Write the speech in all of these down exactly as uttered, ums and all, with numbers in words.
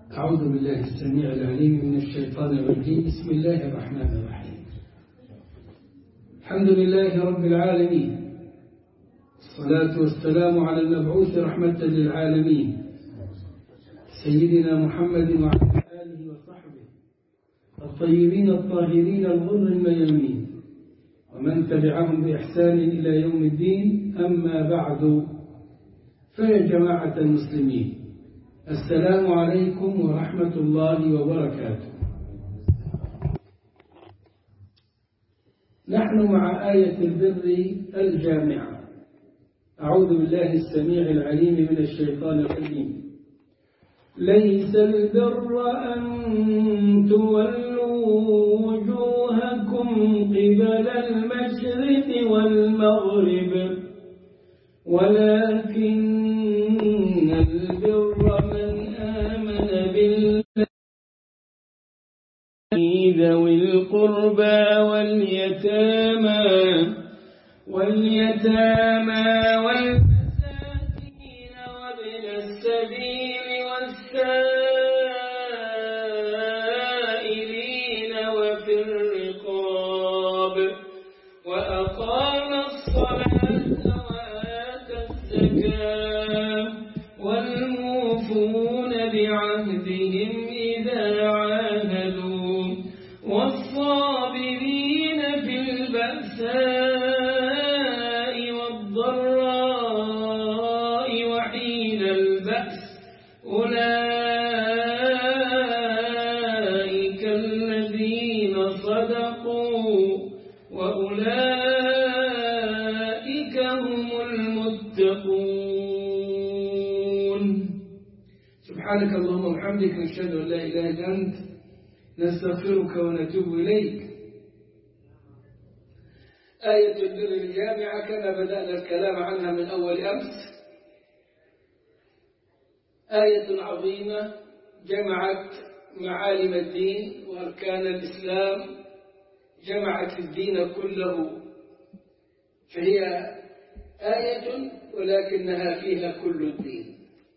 أعوذ بالله السميع العليم من الشيطان الرجيم. بسم الله الرحمن الرحيم. الحمد لله رب العالمين، الصلاة والسلام على المبعوث رحمة للعالمين سيدنا محمد وعلى آله وصحبه الطيبين الطاهرين الغر الميامين ومن تبعهم بإحسان إلى يوم الدين. أما بعد، فيا جماعة المسلمين، السلام عليكم ورحمة الله وبركاته. نحن مع آية البر الجامعة. أعوذ بالله السميع العليم من الشيطان الرجيم. ليس البر أن تولوا وجوهكم قبل المشرق والمغرب، ولكن البر من آمن بالله ذوي القربى واليتامى واليتامى والمساكين وابن السبيل والسائلين وفي الرقاب، وأقام الصلاة وآتى الزكاة، والموفون بعهدهم إذا عاهدوا، والصابرين في البأساء والضراء وحين البأس، أولئك الذين صدقوا وأولئك هم المتقون. سبحانك اللهم وبحمدك، نشهد أن لا إله إلا أنت، نستغفرك ونتوب إليك. آية البر الجامعة كما بدأنا الكلام عنها من أول أمس، آية عظيمة جمعت معالم الدين وأركان الإسلام، جمعت الدين كله، فهي آية ولكنها فيها كل الدين.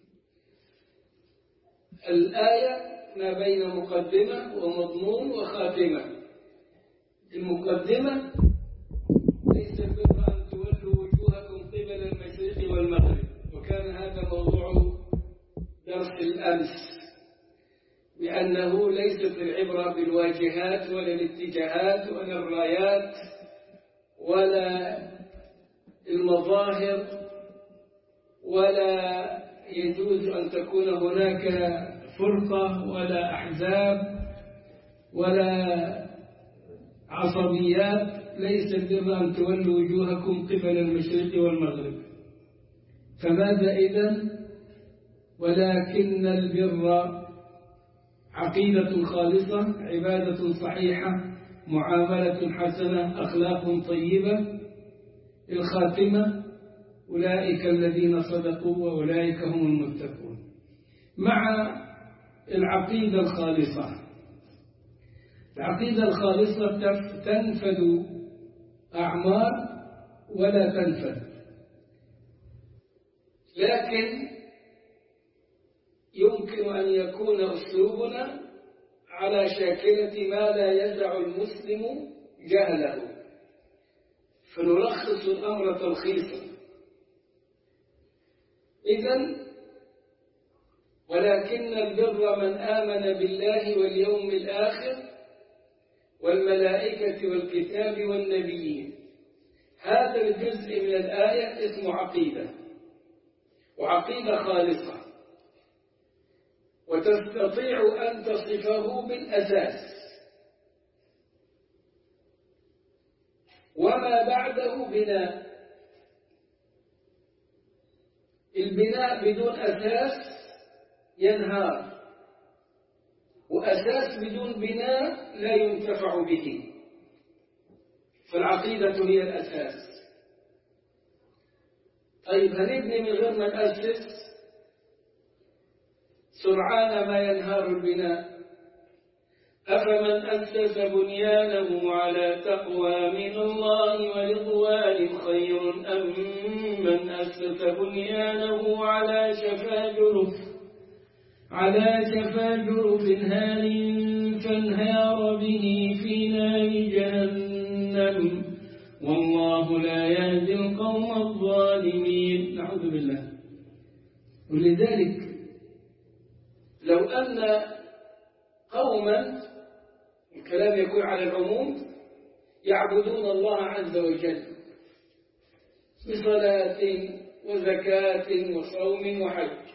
الآية ما بين مقدمة ومضمون وخاتمة. المقدمة: ليس البر أن تولوا وجوهكم قبل المشرق والمغرب، وكان هذا موضوع درس الأمس، بأنه ليست العبرة بالواجهات ولا الاتجاهات ولا الرايات ولا المظاهر، ولا يجوز أن تكون هناك فرقة ولا أحزاب ولا عصبيات. ليس البر أن تولوا وجوهكم قبل المشرق والمغرب. فماذا إذن؟ ولكن البر عقيدة خالصة، عبادة صحيحة، معاملة حسنة، أخلاق طيبة. الخاتمة: أولئك الذين صدقوا وأولئك هم المتقون. مع العقيدة الخالصة، العقيدة الخالصة تنفذ أعمار ولا تنفذ، لكن يمكن أن يكون أسلوبنا على شاكلة ما لا يدع المسلم جهله، فنلخص الأمر تلخيصا. إذن: ولكن البر من آمن بالله واليوم الآخر والملائكة والكتاب والنبيين. هذا الجزء من الآية اسمه عقيدة، وعقيدة خالصة، وتستطيع أن تصفه بالأساس، وما بعده بناء. البناء بدون أساس ينهار، وأساس بدون بناء لا ينتفع به، فالعقيدة هي الأساس. طيب، هنبني من غير ما نأسس؟ سرعان ما ينهار البناء. أفمن أسس بنيانه على تقوى من الله ورضوان خير أم من أسس بنيانه على شفا جرف على شفا جرف هار فانهار به في نار جهنم والله لا يهدي القوم الظالمين. نعوذ بالله. ولذلك لو أن قوما، الكلام يكون على العموم، يعبدون الله عز وجل بصلاة وزكاة وصوم وحج،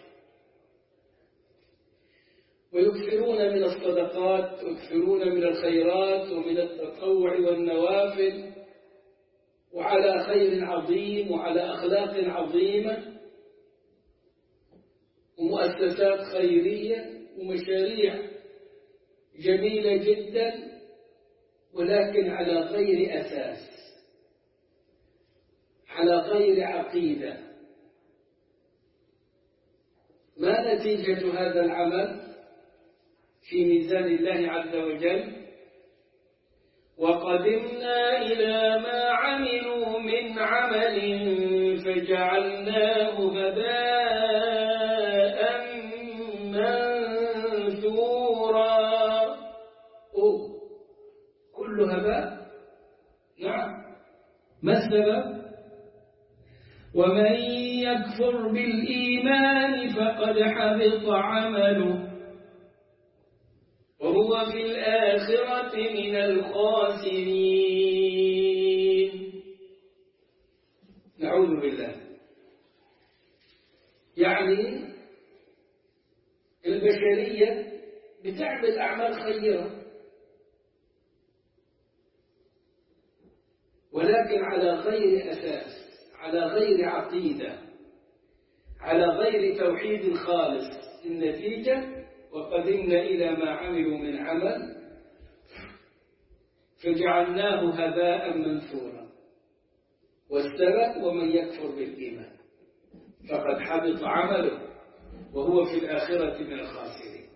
ويكثرون من الصدقات ويكثرون من الخيرات ومن التطوع والنوافل، وعلى خير عظيم وعلى أخلاق عظيمة ومؤسسات خيرية ومشاريع جميلة جدا، ولكن على غير أساس، على غير عقيدة. ما نتيجة هذا العمل في ميزان الله عز وجل؟ وقدمنا إلى ما عملوا من عمل فجعلناه هباء منثورا. أوه. كل هباء؟ نعم. ما السبب؟ ومن يكفر بالإيمان فقد حبط عمله وهو في الآخرة من الخاسرين. نعوذ بالله. يعني البشرية بتعمل أعمال خيرة، ولكن على غير أساس، على غير عقيدة، على غير توحيد خالص. النتيجة وقدمنا إلى ما عملوا من عمل فجعلناه هباء منثورا. والسبب ومن يكفر بالإيمان فقد حبط عمله وهو في الآخرة من الخاسرين.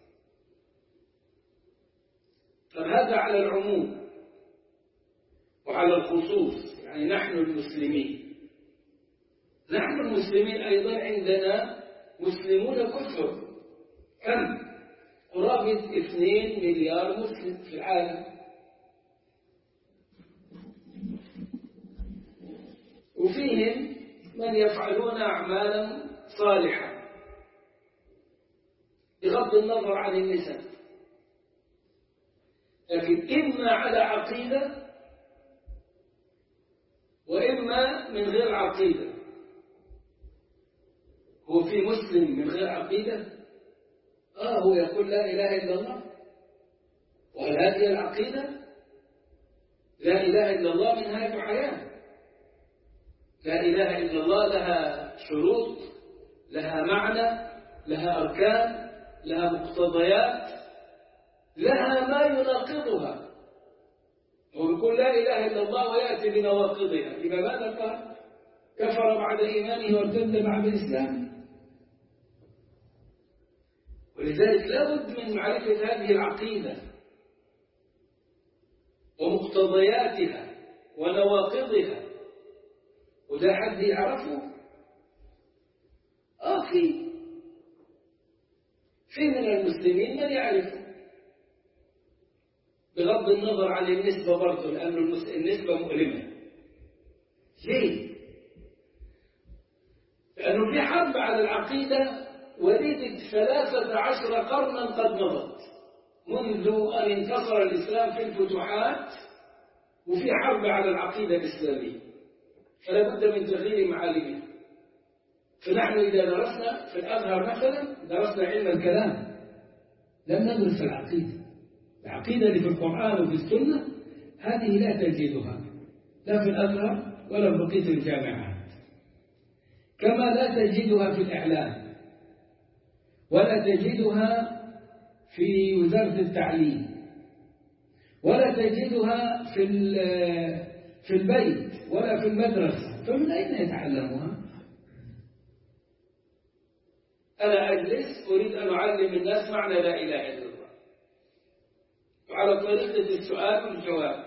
فهذا على العموم وعلى الخصوص، يعني نحن المسلمين، نحن المسلمين أيضا عندنا مسلمون كثر، كم؟ قرابة اثنين مليار مسلم في العالم، وفيهم من يفعلون أعمالا صالحة بغض النظر عن النسب، لكن إما على عقيدة وإما من غير عقيدة. هو في مسلم من غير عقيدة؟ آه هو يقول لا إله إلا الله، وهل هذه العقيدة؟ لا إله إلا الله منهاج حياة. لا إله إلا الله لها شروط، لها معنى، لها أركان، لها مقتضيات، لها ما يناقضها. ويقول لا إله إلا الله ويأتي بنواقضها. لما ماذا قال؟ كفر بعد إيمانه وارتد بعد الإسلام. ولذلك لا بد من معرفة هذه العقيدة ومقتضياتها ونواقضها، وده حد يعرفه؟ آه في في من المسلمين من يعرفه، بغض النظر عن النسبة برضه، لأن النسبة مؤلمة. ليه؟ لأنه في حرب على العقيدة وليدة ثلاثة عشر قرنا قد مضت منذ أن انتصر الإسلام في الفتوحات، وفي حرب على العقيدة الإسلامية، فلا بد من تغيير معالمها. فنحن إذا درسنا في الأزهر مثلا، درسنا علم الكلام، لم ندرس العقيدة. العقيدة اللي في القرآن وفي السنة هذه لا تجدها لا في الأزهر ولا في بقية الجامعات، كما لا تجدها في الإعلام ولا تجدها في وزارة التعليم ولا تجدها في في البيت ولا في المدرسة. فمن أين يتعلمها؟ أنا أجلس أريد أن أعلم الناس معنى لا إله إلا الله، وعلى طريقة السؤال والجواب.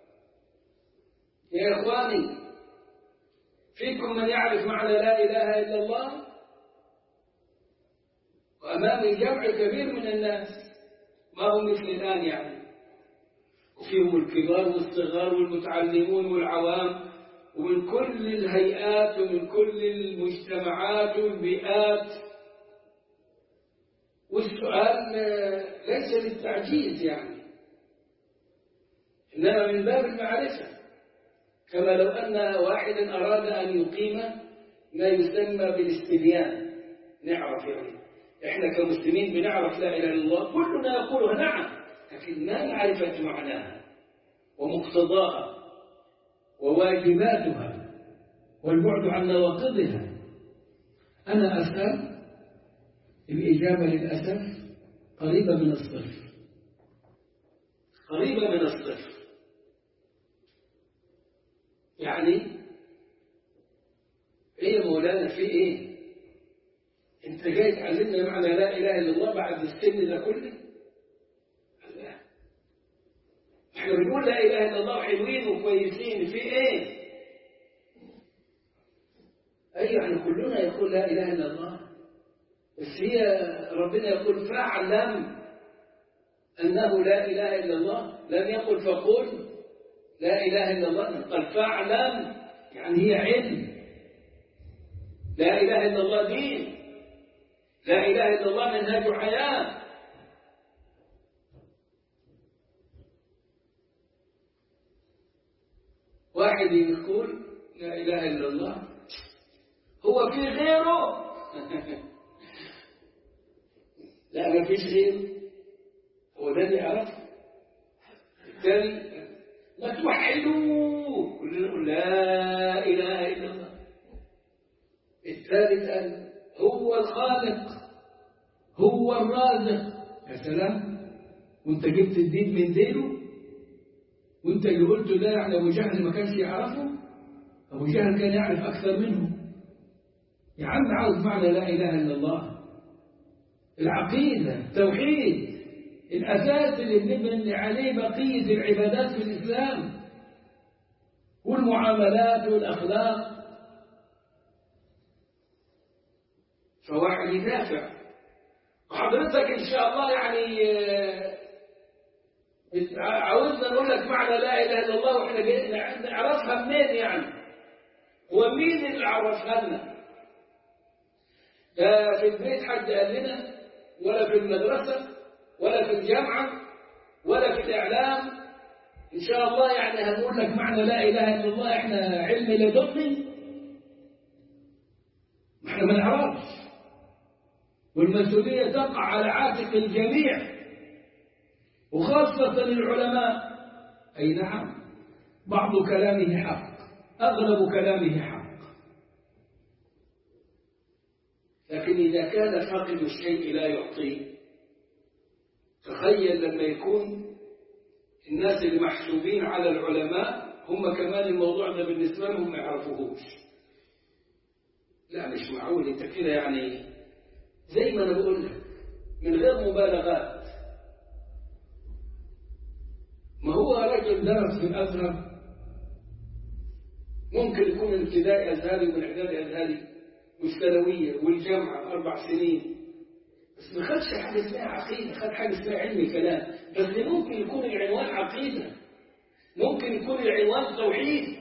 يا إخواني، فيكم من يعرف معنى لا إله إلا الله؟ وأمامي جمع كبير من الناس ما هم مثل الآن يعني، وفيهم الكبار والصغار والمتعلمون والعوام ومن كل الهيئات ومن كل المجتمعات والبيئات. والسؤال ليس للتعجيز يعني، إنما من باب المعرفة، كما لو أن واحدا أراد أن يقيم ما يسمى بالاستبيان. نعرف يعني إحنا كمسلمين بنعرف لا إله إلا الله، كلنا يقولها نعم، لكن ما معرفة معناها ومقتضاها وواجباتها والبعد عن نواقضها. أنا أسأل الإجابة للأسف قريبة من الصفر، قريبة من الصفر. يعني إيه مولانا في إيه؟ أنت جاي تعلمنا معنى لا إله إلا الله بعد السن ده كله؟ لا، إحنا بنقول لا إله إلا الله حلوين وكويسين، في إيه؟ أي يعني كلنا يقول لا إله إلا الله، بس هي ربنا يقول فاعلم أنه لا إله إلا الله، لم يقل فقل لا إله إلا الله، قال فاعلم يعني هي علم. لا إله إلا الله دين، لا إله إلا الله منهج حياة. واحد يقول لا إله إلا الله هو في غيره لا ما فيش غيره، هو ده اللي يعرفه. الثاني ما توحدوه، كلنا نقول لا إله إلا الله. الثالث قال هو الخالق هو الرازق. يا سلام، وانت جبت الدين من دينه، وانت اللي قلته ده يعني ابو جهل ما كانش يعرفه، ابو جهل كان يعرف اكثر منه. يا عم عاوز معنى لا اله الا الله، العقيده، التوحيد، الاساس اللي بنبني عليه بقيه العبادات في الاسلام والمعاملات والاخلاق. فواحد يدافع، وحضرتك ان شاء الله يعني عاوزنا نقول لك معنى لا اله الا الله واحنا جايين نعرفها منين يعني؟ هو مين اللي عرفها لنا؟ لا في البيت حد قال لنا، ولا في المدرسه، ولا في الجامعه، ولا في الاعلام. ان شاء الله يعني هنقول لك معنى لا اله الا الله احنا علم لدني؟ ما احنا ما نعرفش، والمسؤوليه تقع على عاتق الجميع وخاصة العلماء. أي نعم، بعض كلامه حق، أغلب كلامه حق، لكن إذا كان فاقد الشيء لا يعطيه، تخيل لما يكون الناس المحسوبين على العلماء هم كمان الموضوع ده بالنسبة لهم ما يعرفوهوش. لا مش معقول، انت كده يعني زي ما أنا بقول لك من غير مبالغات. ما هو رجل درس في الأزهر، ممكن يكون من ابتدائي أزهري ومن إعدادي أزهري والثانوية والجامعة أربع سنين، بس ما خدش حاجة اسمها عقيدة، خد حاجة اسمها علم كلام. بس ممكن يكون العنوان عقيدة، ممكن يكون العنوان توحيد.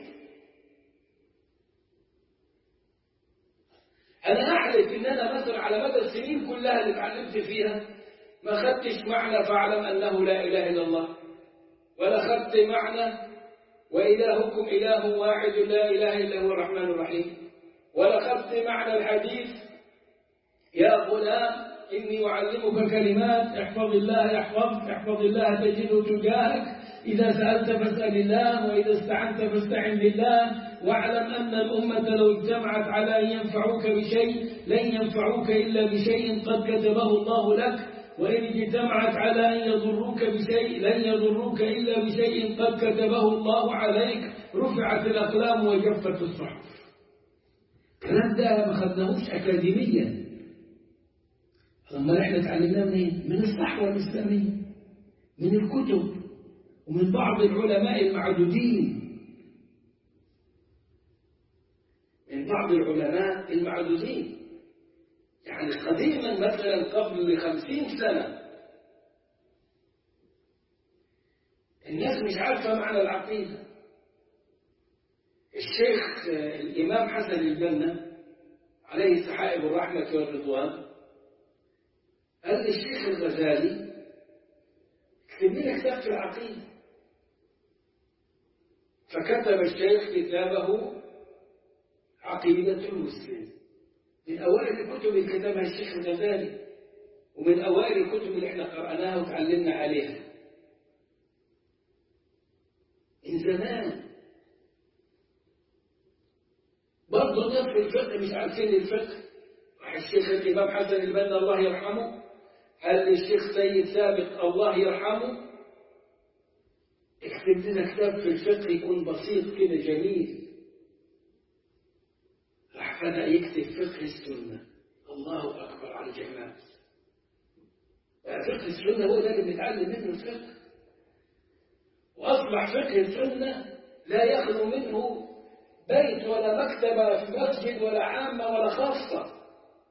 أنا أحلف إن أنا مثلا على مدى السنين كلها اللي اتعلمت فيها ما خدتش معنى فاعلم أنه لا إله إلا الله، ولا خدت معنى وإلهكم إله واحد لا إله إلا هو الرحمن الرحيم، ولا خدت معنى الحديث يا غلام إني أعلمك كلمات احفظ الله يحفظك، احفظ الله تجده تجاهك، إذا سألت فاسأل الله، وإذا استعنت فاستعن بالله، واعلم أن الأمة لو اجتمعت على أن ينفعوك بشيء لن ينفعوك إلا بشيء قد كتبه الله لك، وإن اجتمعت على أن يضروك بشيء لن يضروك إلا بشيء قد كتبه الله عليك، رفعت الأقلام وجفت الصحف. الكلام ده ما خدناهوش أكاديميا، لما احنا تعلمناه منين؟ من الصحوة الإسلامية، من الكتب ومن بعض العلماء المعدودين، من بعض العلماء المعدودين. يعني قديما مثلا قبل خمسين سنة الناس مش عارفة معنى العقيدة. الشيخ الإمام حسن البنا عليه سحائب الرحمة والرضوان قال للشيخ الغزالي اكتب لنا كتاب في العقيدة. فكتب الشيخ كتابه عقيدة المسلم، من أوائل الكتب اللي كتبها الشيخ الغزالي، ومن أوائل الكتب اللي احنا قرأناها وتعلمنا عليها من زمان. برضه الناس في الفقه مش عارفين الفقه. راح الشيخ الإمام حسن البنا الله يرحمه قال للشيخ سيد سابق الله يرحمه اكتب لنا كتاب في الفقه يكون بسيط كده جميل. راح بدأ يكتب فقه السنة. الله أكبر على الجمال. فقه السنة هو ده اللي بنتعلم منه الفقه. وأصبح فقه السنة لا يخلو منه بيت ولا مكتبة في مسجد ولا عامة ولا خاصة.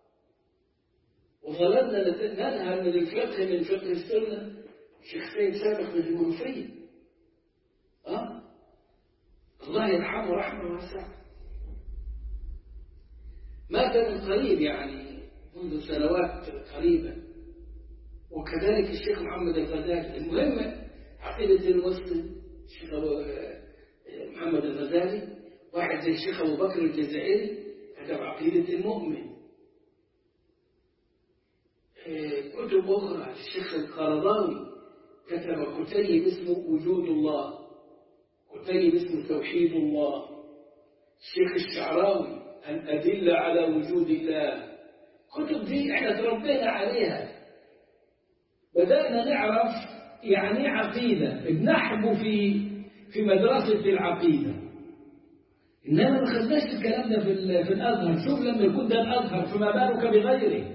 وظللنا ننهل من الفقه من فقه السنة. الشيخ سيد سابق من المنوفية أه؟ الله يرحمه رحمة واسعة، مات من قريب يعني منذ سنوات قريبة. وكذلك الشيخ محمد الغزالي. المهم عقيدة المسلم الشيخ محمد الغزالي، واحد زي الشيخ أبو بكر الجزائري كتب عقيدة المؤمن. كتب أخرى الشيخ القرضاوي كتب كتيب اسمه وجود الله، كتيب اسمه توحيد الله. الشيخ الشعراوي الأدلة على وجود الله. كتب دي احنا تربينا عليها، بدأنا نعرف يعني عقيدة، بنحبو في في مدرسة العقيدة. إنما ما خدناش الكلام ده في في الأزهر. شوف لما يكون ده الأزهر فما بالك بغيره.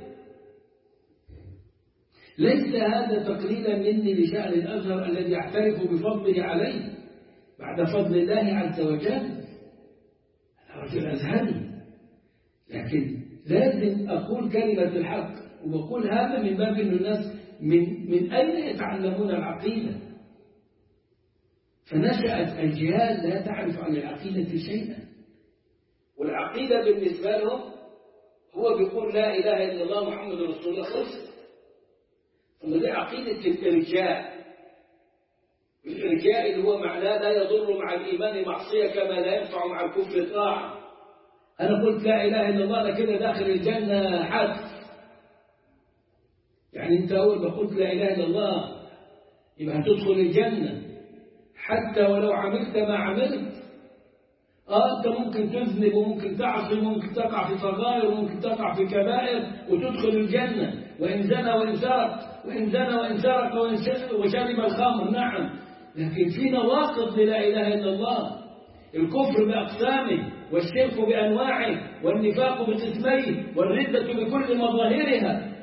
ليس هذا تقليلا مني لشأن الأزهر الذي أعترف بفضله علي بعد فضل الله عز وجل. أنا رجل أزهري، لكن لازم أقول كلمة الحق، وبقول هذا من باب أن الناس من, من أين يتعلمون العقيدة. فنشأت أجيال لا تعرف عن العقيدة شيئا، والعقيدة بالنسبة لهم هو بيقول لا إله إلا الله محمد رسول الله خلص. ثم دي عقيدة الإرجاء. الإرجاء اللي هو معناه لا يضر مع الإيمان معصية كما لا ينفع مع الكفر طاعة. أنا قلت لا إله إلا الله أنا كده داخل الجنة حد. يعني أنت أول ما قلت لا إله إلا الله يبقى هتدخل الجنة حتى ولو عملت ما عملت. آه أنت ممكن تذنب وممكن تعصي وممكن تقع في صغائر وممكن تقع في كبائر وتدخل الجنة، وإن زنى وإن سرق وإن زنى وإن سرق وشرب الخمر نعم. لكن في نواقض لا إله إلا الله. الكفر بأقسامه، والشرك بأنواعه، والنفاق بقسميه، والردة بكل مظاهرها.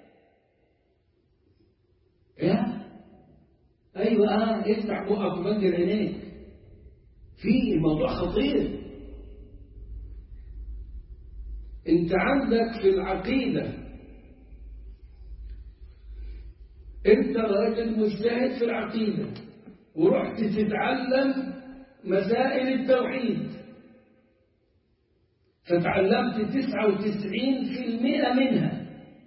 يا أيوة آه افتح بقك وبنجر عينيك. في الموضوع خطير. انت عندك في العقيدة انت راجل مجتهد في العقيدة ورحت تتعلم مسائل التوحيد، فتعلمت تسعة وتسعين في المئة منها.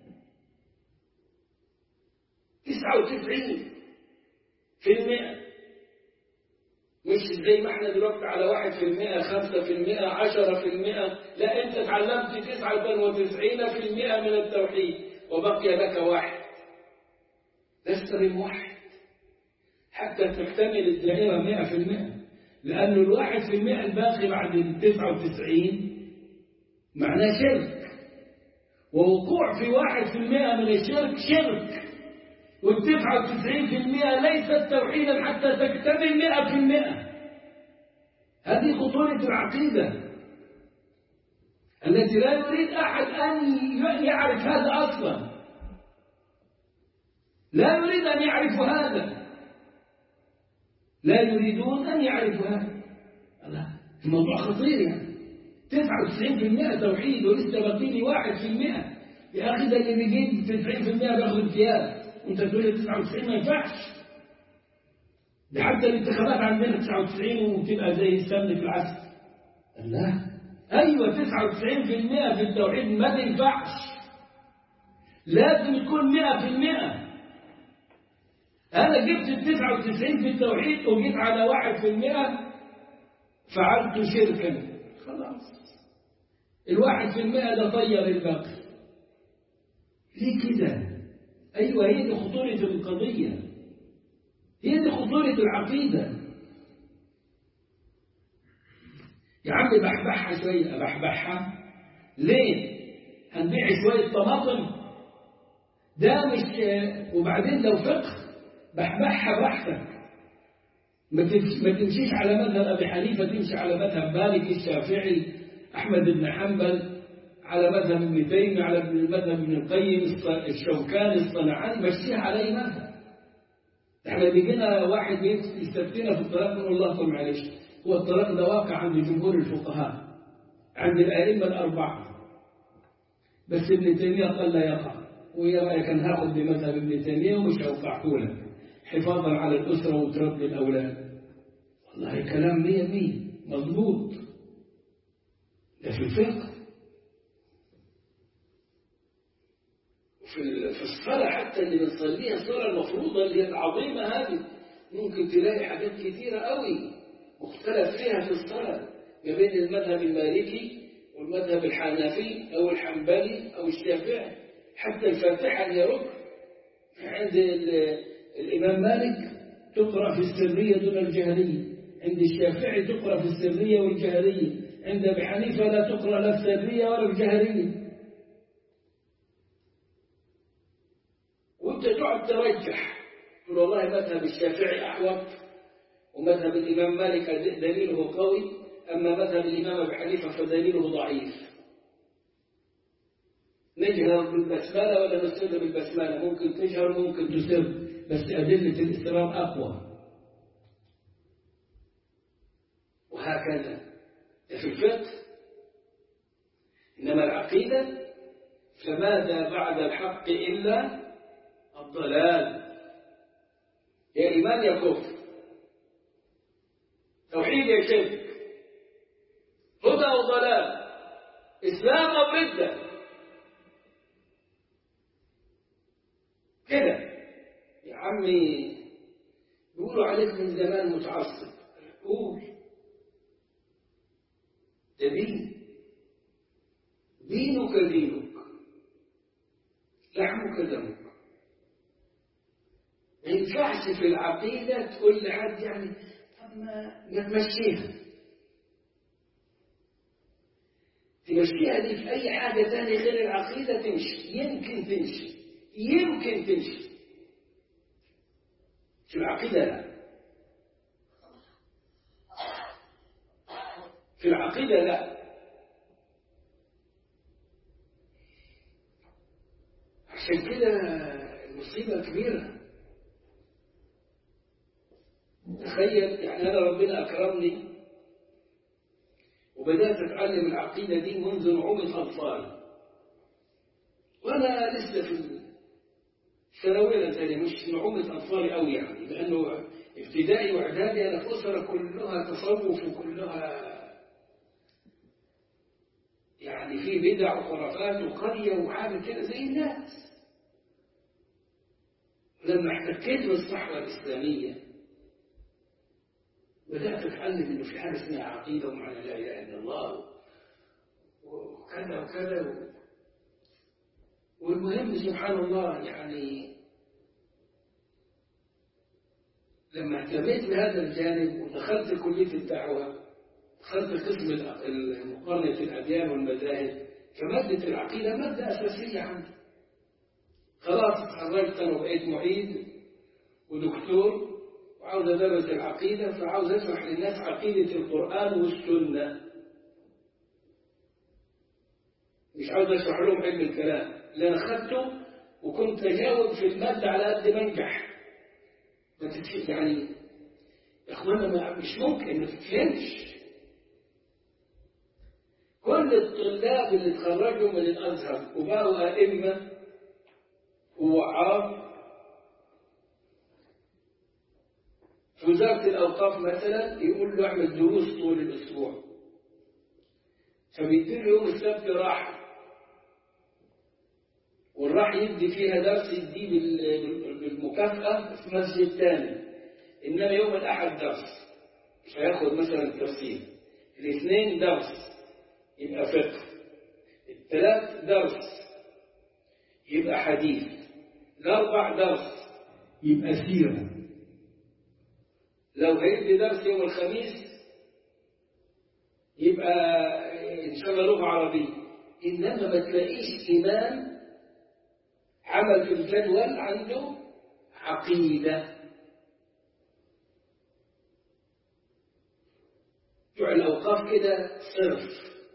تسعة وتسعين في المئة، مش زي ما احنا دلوقتي على واحد في المئة خمسة في المئة عشرة في المئة. لا، انت تعلمت تسعة وتسعين في المئة من التوحيد وبقي لك واحد. لست بموحد حتى تكتمل الدائرة مئة في المئة، لأن الواحد في المئة الباقي بعد التسعة وتسعين معناه شرك، ووقوع في واحد في المئة من الشرك شرك، والتسعة وتسعين في المئة ليست توحيدا حتى تكتمل مئة في المئة. هذه خطورة العقيدة التي لا يريد أحد أن يعرف هذا أصلا. لا يريد أن يعرفوا هذا، لا يريدون أن يعرفوا هذا. الموضوع خطير يعني. تسعة وتسعين في المئة توحيد ولسه باقي لي واحد في المئة. يا أخي ده اللي بيجيب تسعين بالمئة بياخد امتياز وأنت تقول لي تسعة وتسعين ما ينفعش. ده حتى الانتخابات عندنا تسعة وتسعين وبتبقى زي السمن في العسل. لا أيوة تسعة وتسعين بالمئة في التوحيد ما تنفعش، لازم تكون مئة في المئة. أنا جبت التسعة وتسعين في التوحيد وجيت على واحد في المئة فعلت شركا، خلاص الواحد في المئة ده طير الباقي. ليه كده؟ أيوة هي دي خطورة القضية، هي دي خطورة العقيدة. يا عم بحبحها شوية، بحبحها ليه؟ هنبيع شوية طماطم ده مش، وبعدين لو فقه بحبحها بحثك، ما تمشيش على مذهب أبي حنيفة، تمشي على مذهب مالك الشافعي أحمد بن حنبل، على مذهب ابن تيمية، على مذهب ابن القيم الشوكاني الصنعاني، مشيها على أي مذهب. احنا بيجينا واحد يستفتينا في الطلاق نقول الله طب معلش، هو الطلاق ده واقع عند جمهور الفقهاء عند الأئمة الأربعة، بس ابن تيمية قال لا يقع، ويا كان هاخد بمذهب ابن تيمية ومش هوقعه لك حفاظا على الأسرة وتربي الأولاد. والله كلام مية مية مضبوط، ده في الفقه. في الصلاة حتى اللي بنصليها الصلاة المفروضة اللي هي العظيمة هذه، ممكن تلاقي حاجات كثيرة قوي مختلف فيها في الصلاة ما بين المذهب المالكي والمذهب الحنفي أو الحنبلي أو الشافعي. حتى الفاتحة هي ركن عند الإمام مالك تقرأ في السرية دون الجهرية، عند الشافعي تقرأ في السرية والجهرية، عند أبي حنيفة لا تقرأ لا السرية ولا الجهرية. وانت تقعد ترجح تقول والله مذهب الشافعي أحوط ومذهب الإمام مالك دليله قوي، أما مذهب الإمام أبي حنيفة فدليله ضعيف. نجهر بالبسملة ولا نسر بالبسملة؟ ممكن تجهر ممكن تسر، بس أدلة الإسرار أقوى. وهكذا في الفقه. إنما العقيدة فماذا بعد الحق إلا الضلال. يا إيمان يا كفر، توحيد يا شرك، هدى أو ضلال، إسلام أو ردة. كده يا عمي بيقولوا عليك من زمان متعصب، قول ده دين، دينك دينك لحمك دمك. ما ينفعش في العقيدة تقول لحد يعني طب ما تمشيها، تمشيها دي في أي حاجة ثانية غير العقيدة تمشي، يمكن تمشي يمكن تمشي، في العقيدة لا، في العقيدة لا. عشان كده المصيبة كبيرة. تخيل يعني أنا ربنا أكرمني وبدأت أتعلم العقيدة دي منذ نعومة أطفالي، وأنا لسه في ثانوية ثانية، مش نعومة أطفالي أوي يعني، لأنه ابتدائي وإعدادي أنا في أسرة كلها تصوف وكلها يعني في بدع وخرافات وقرية وحاجة كده زي الناس. لما احتكيت بالصحوة الإسلامية بدأت أتعلم إنه في حاجة اسمها عقيدة ومعنى لا إله إلا الله وكذا وكذا. والمهم سبحان الله يعني لما اهتميت بهذا الجانب ودخلت كلية الدعوة، دخلت قسم مقارنة الأديان والمذاهب، فمادة العقيدة مادة أساسية عندي. خلاص اتخرجت أنا وبقيت معيد ودكتور وعاوز أدرس العقيدة، فعاوز أشرح للناس عقيدة القرآن والسنة، مش عاوز أشرح لهم علم الكلام اللي أنا أخذته، وكنت أجاوب في المادة على قد ما أنجح. ما تتفهم يعني يا أخوانا، مش ممكن ما تتفهمش. كل كل الطلاب اللي تخرجوا من الأزهر وبقوا أئمة ووعاظ في وزارة الأوقاف مثلا يقول له اعمل دروس طول الأسبوع، فبيديله يوم السبت راحة، والراح يدي فيها درس يديه بالمكافأة في مسجد ثاني، إنما يوم الأحد درس فياخد مثلا التفسير، الاثنين درس يبقى فقه، الثلاث درس يبقى حديث، الأربع درس يبقى سيرة. لو هيدي درس يوم الخميس يبقى إن شاء الله لغة عربية. إنما ما تلاقيش إمام عمل في الجدول عنده عقيدة. بتوع الأوقاف كده صرف،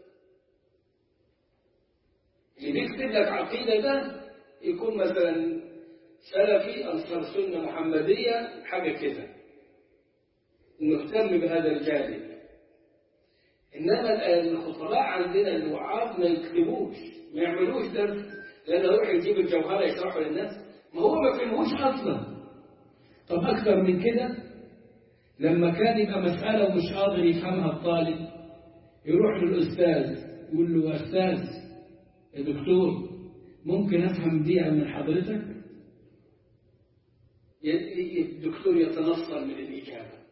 اللي بيكتب لك عقيدة ده يكون مثلا سلفي أنصار سنة محمدية حاجة كده، مهتم بهذا الجانب. إنما الخطباء عندنا الوعاظ ما يكتبوش، ما يعملوش درس، لأنه يروح يجيب الجوهرة يشرحه للناس، ما هو ما فهموش أصلا. طب أكثر من كده، لما كان يبقى مسألة ومش قادر يفهمها الطالب يروح للأستاذ يقول له: يا أستاذ، يا دكتور، ممكن أفهم دي من حضرتك؟ الدكتور يتنصل من الإجابة،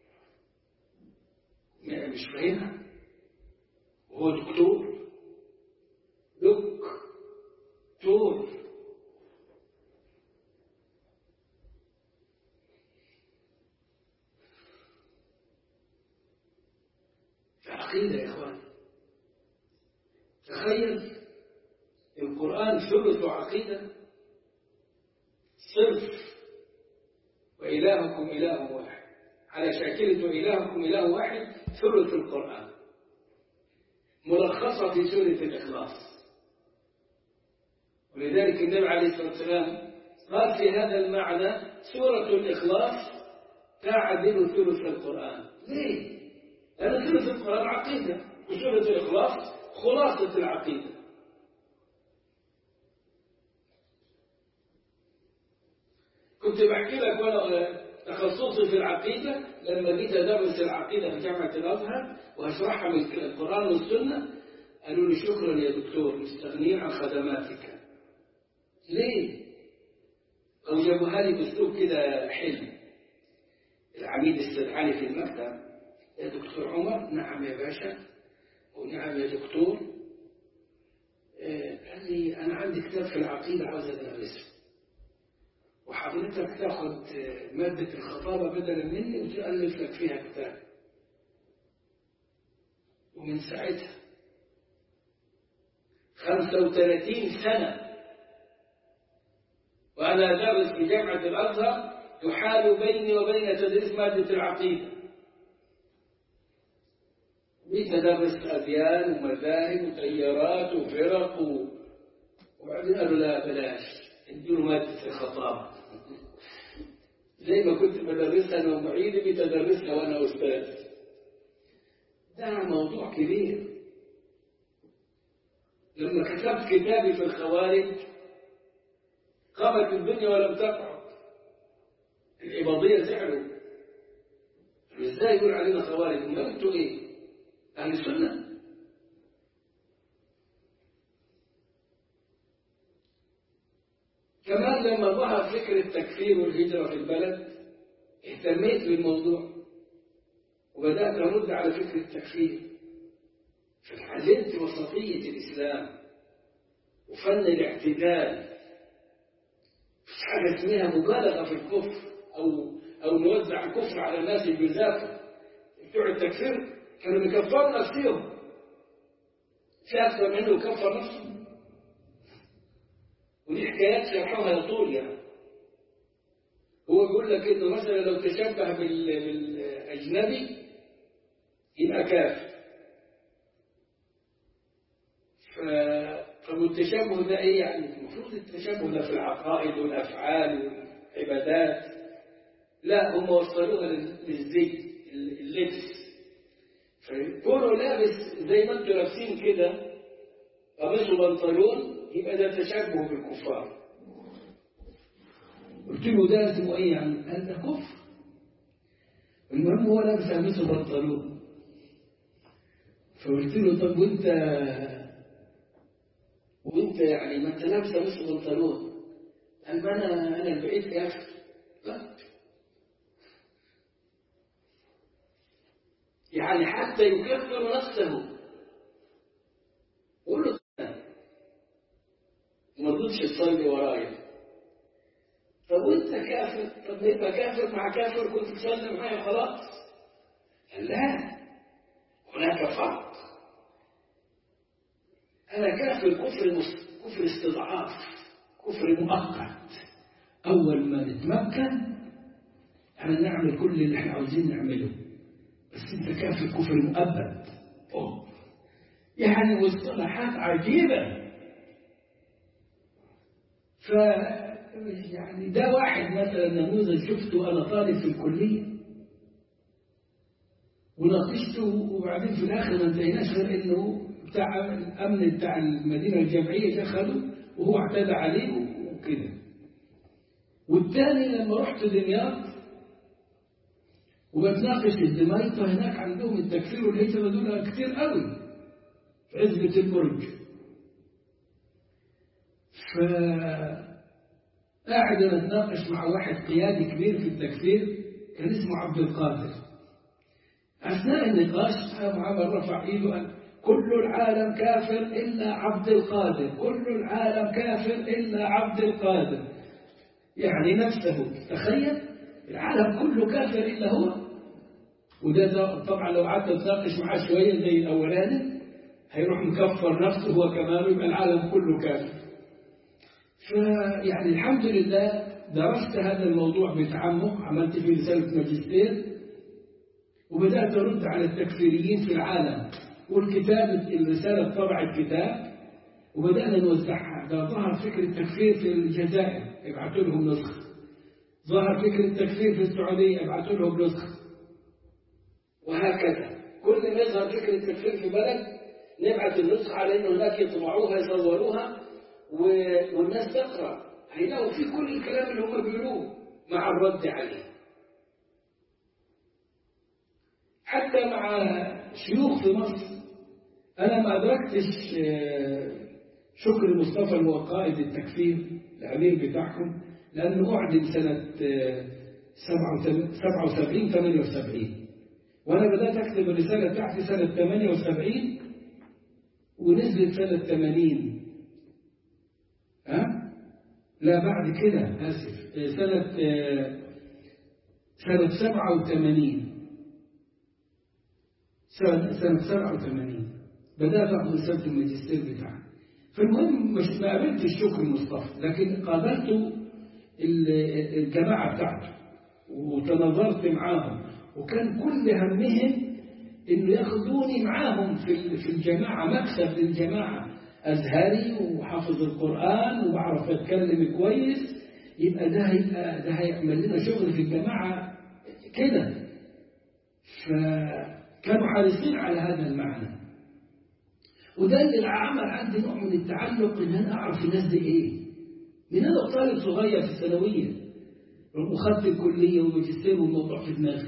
مش فاهمها، وهو دكتور دكتور. عقيدة يا إخوان، تخيل القرآن ثلث عقيدة صرف، وإلهكم إله واحد، على شاكلة وإلهكم إله واحد، ثلث القرآن ملخصة في سورة الإخلاص. ولذلك النبي عليه الصلاة والسلام قال في هذا المعنى: سورة الإخلاص تعدل ثلث القرآن. ليه؟ لأن ثلث القرآن عقيدة، وسورة الإخلاص خلاصة العقيدة. كنت بحكي لك وأنا تخصصي في العقيدة، لما جيت أدرس العقيدة في جامعة الأزهر وأشرحها من القرآن والسنة، قالوا لي: شكرا يا دكتور، مستغنين عن خدماتك. ليه؟ أو جابوها لي بأسلوب كده حلو. العميد استدعاني في المكتب: يا دكتور عمر. نعم يا باشا. ونعم يا دكتور. قال لي: أنا عندي كتاب في العقيدة عاوز أدرسه، وحضرتك تاخد مادة الخطابة بدلا مني وتألف لك فيها كتاب. ومن ساعتها خمسة وثلاثين سنة وأنا أدرس في جامعة الأزهر، يحال بيني وبين تدريس مادة العقيدة. بتدرس أديان ومذاهب وتيارات وفرق و... وبعدين قالوا: لا بلاش، ادوا مادة الخطابة. زي ما كنت بدرسها أنا ومعيدي بتدرسها وأنا أستاذ. ده موضوع كبير. لما كتبت كتابي في الخوارج قامت الدنيا ولم تقعد. العباضية زعلوا: ازاي يقول علينا خوارج؟ ما انتوا ايه؟ أهل السنة. كمان لما ظهر فكر التكفير والهجرة في البلد اهتميت بالموضوع وبدأت أرد على فكر التكفير، فاتعلمت وسطية الإسلام وفن الاعتدال. مش حاجة اسمها مبالغة في الكفر أو أو نوزع الكفر على الناس الجزافة. بتوع التكفير كانوا بيكفروا نفسهم، في أكثر منه كفر نفسه، ودي حكايات شرحوها يطول يعني. هو بيقول لك إنه مثلا لو تشبه بالأجنبي يبقى كافر. فالتشبه ده إيه يعني؟ المفروض التشبه ده في العقائد والأفعال والعبادات. لا، هم وصلوها للزي اللبس. فكونه لابس زي ما انتم لابسين كده قميص وبنطلون يبقى ده تشبه بالكفار. قلت له ده اسمه ايه يعني؟ قال ده كفر. المهم هو لابس قميص وبنطلون. فقلت له طب وانت وانت يعني ما انت لابس قميص وبنطلون؟ قال ما انا انا اللي بقيت كافر. لا يعني حتى يكفر نفسه. قول له ما تضطش تصلي ورايا. طب وانت كافر؟ طب يبقى كافر مع كافر كنت تصلي معايا خلاص. قال لا هناك فرق. انا كافر كفر كفر استضعاف، كفر مؤقت. اول ما نتمكن احنا نعمل كل اللي احنا عاوزين نعمله، بس انت كافر كفر مؤبد. أوه. يعني مصطلحات عجيبه. ف يعني ده واحد مثلا نموذج شفته انا طالب في الكليه وناقشته، وبعدين في الاخر ما انتهيناش غير انه بتاع الامن بتاع المدينه الجامعيه دخلوا وهو اعتدى عليه وكده. والثاني لما رحت دمياط وبتناقش الدمياطة هناك عندهم التكفير والهجرة دول كتير قوي في عزبة البرج. فقاعد نتناقش مع واحد قيادي كبير في التكفير كان اسمه عبد القادر. أثناء النقاش عمر رفع إيده قال كل العالم كافر إلا عبد القادر، كل العالم كافر إلا عبد القادر. يعني نفسه تخيل العالم كله كافر إلا هو. وده طبعا لو قعدت تناقش معاه شوية زي الأولاني هيروح مكفر نفسه هو كمان ويبقى العالم كله كافر. فيعني الحمد لله درست هذا الموضوع بتعمق، عملت فيه رسالة ماجستير وبدأت أرد على التكفيريين في العالم. والكتاب الرسالة طبعت كتاب وبدأنا نوزعها. ده ظهر فكر التكفير في الجزائر ابعثوا لهم نسخة، ظهر فكر التكفير في السعودية ابعثوا لهم نسخة، وهكذا. كل ما يظهر فكر التكفير في بلد نبعث النسخة على أنه هناك يطبعوها يصوروها والناس تقرأ، هيلاقوا في كل الكلام اللي هم بيقولوه مع الرد عليه. حتى مع شيوخ في مصر أنا ما أدركتش شكر مصطفى اللي هو قائد التكفير الأمير بتاعهم، لأنه أعدم سنة سبعة وسبعين ثمانية وسبعين، وأنا بدأت أكتب الرسالة بتاعتي سنة ثمانية وسبعين ونزلت سنة ثمانين. ها؟ لا بعد كده آسف سنة سنة سبعة وثمانين سنة سنة سبعة وثمانين بدأت أخذ رسالة الماجستير بتاعي. فالمهم مش ما قابلتش شكر مصطفى، لكن قابلته الجماعة بتاعته وتناظرت معاهم، وكان كل همهم إنه ياخذوني معاهم في في الجماعة، مكسب للجماعة، أزهري وحافظ القرآن وبعرف أتكلم كويس، يبقى ده هيبقى ده هيعمل لنا شغل في الجماعة كده. فكانوا حريصين على هذا المعنى، وده اللي عمل عندي نوع من التعلق إن أنا أعرف الناس دي إيه. من أنا طالب صغير في الثانوية وخدت الكلية وماجستير والموضوع في دماغي،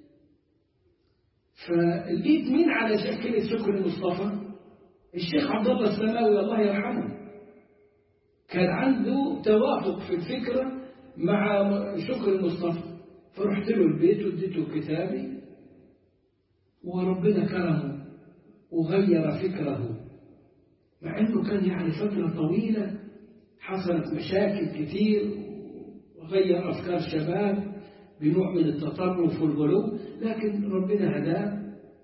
فلقيت مين على شكل شكر مصطفى؟ الشيخ عبد الله السماوي الله يرحمه. كان عنده توافق في الفكرة مع شكر مصطفى، فرحت له البيت واديته كتابي وربنا كرمه وغير فكره، مع انه كان يعني فترة طويلة حصلت مشاكل كتير وغير أفكار شباب بنوع من التطرف والغلو، لكن ربنا هداه.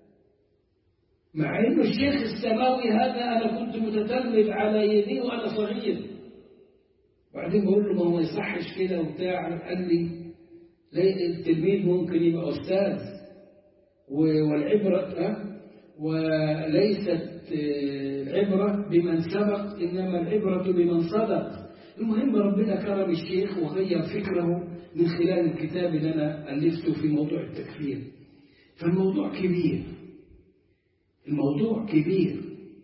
مع انه الشيخ السماوي هذا انا كنت متتلمذ على يديه وانا صغير، وبعدين بقول له ما هو يصحش كده وبتاع، قال لي التلميذ ممكن يبقى استاذ والعبره وليست العبره بمن سبق انما العبره بمن صدق. المهم ربنا كرم الشيخ وغير فكره من خلال الكتاب اللي انا الفته في موضوع التكفير. فالموضوع كبير الموضوع كبير.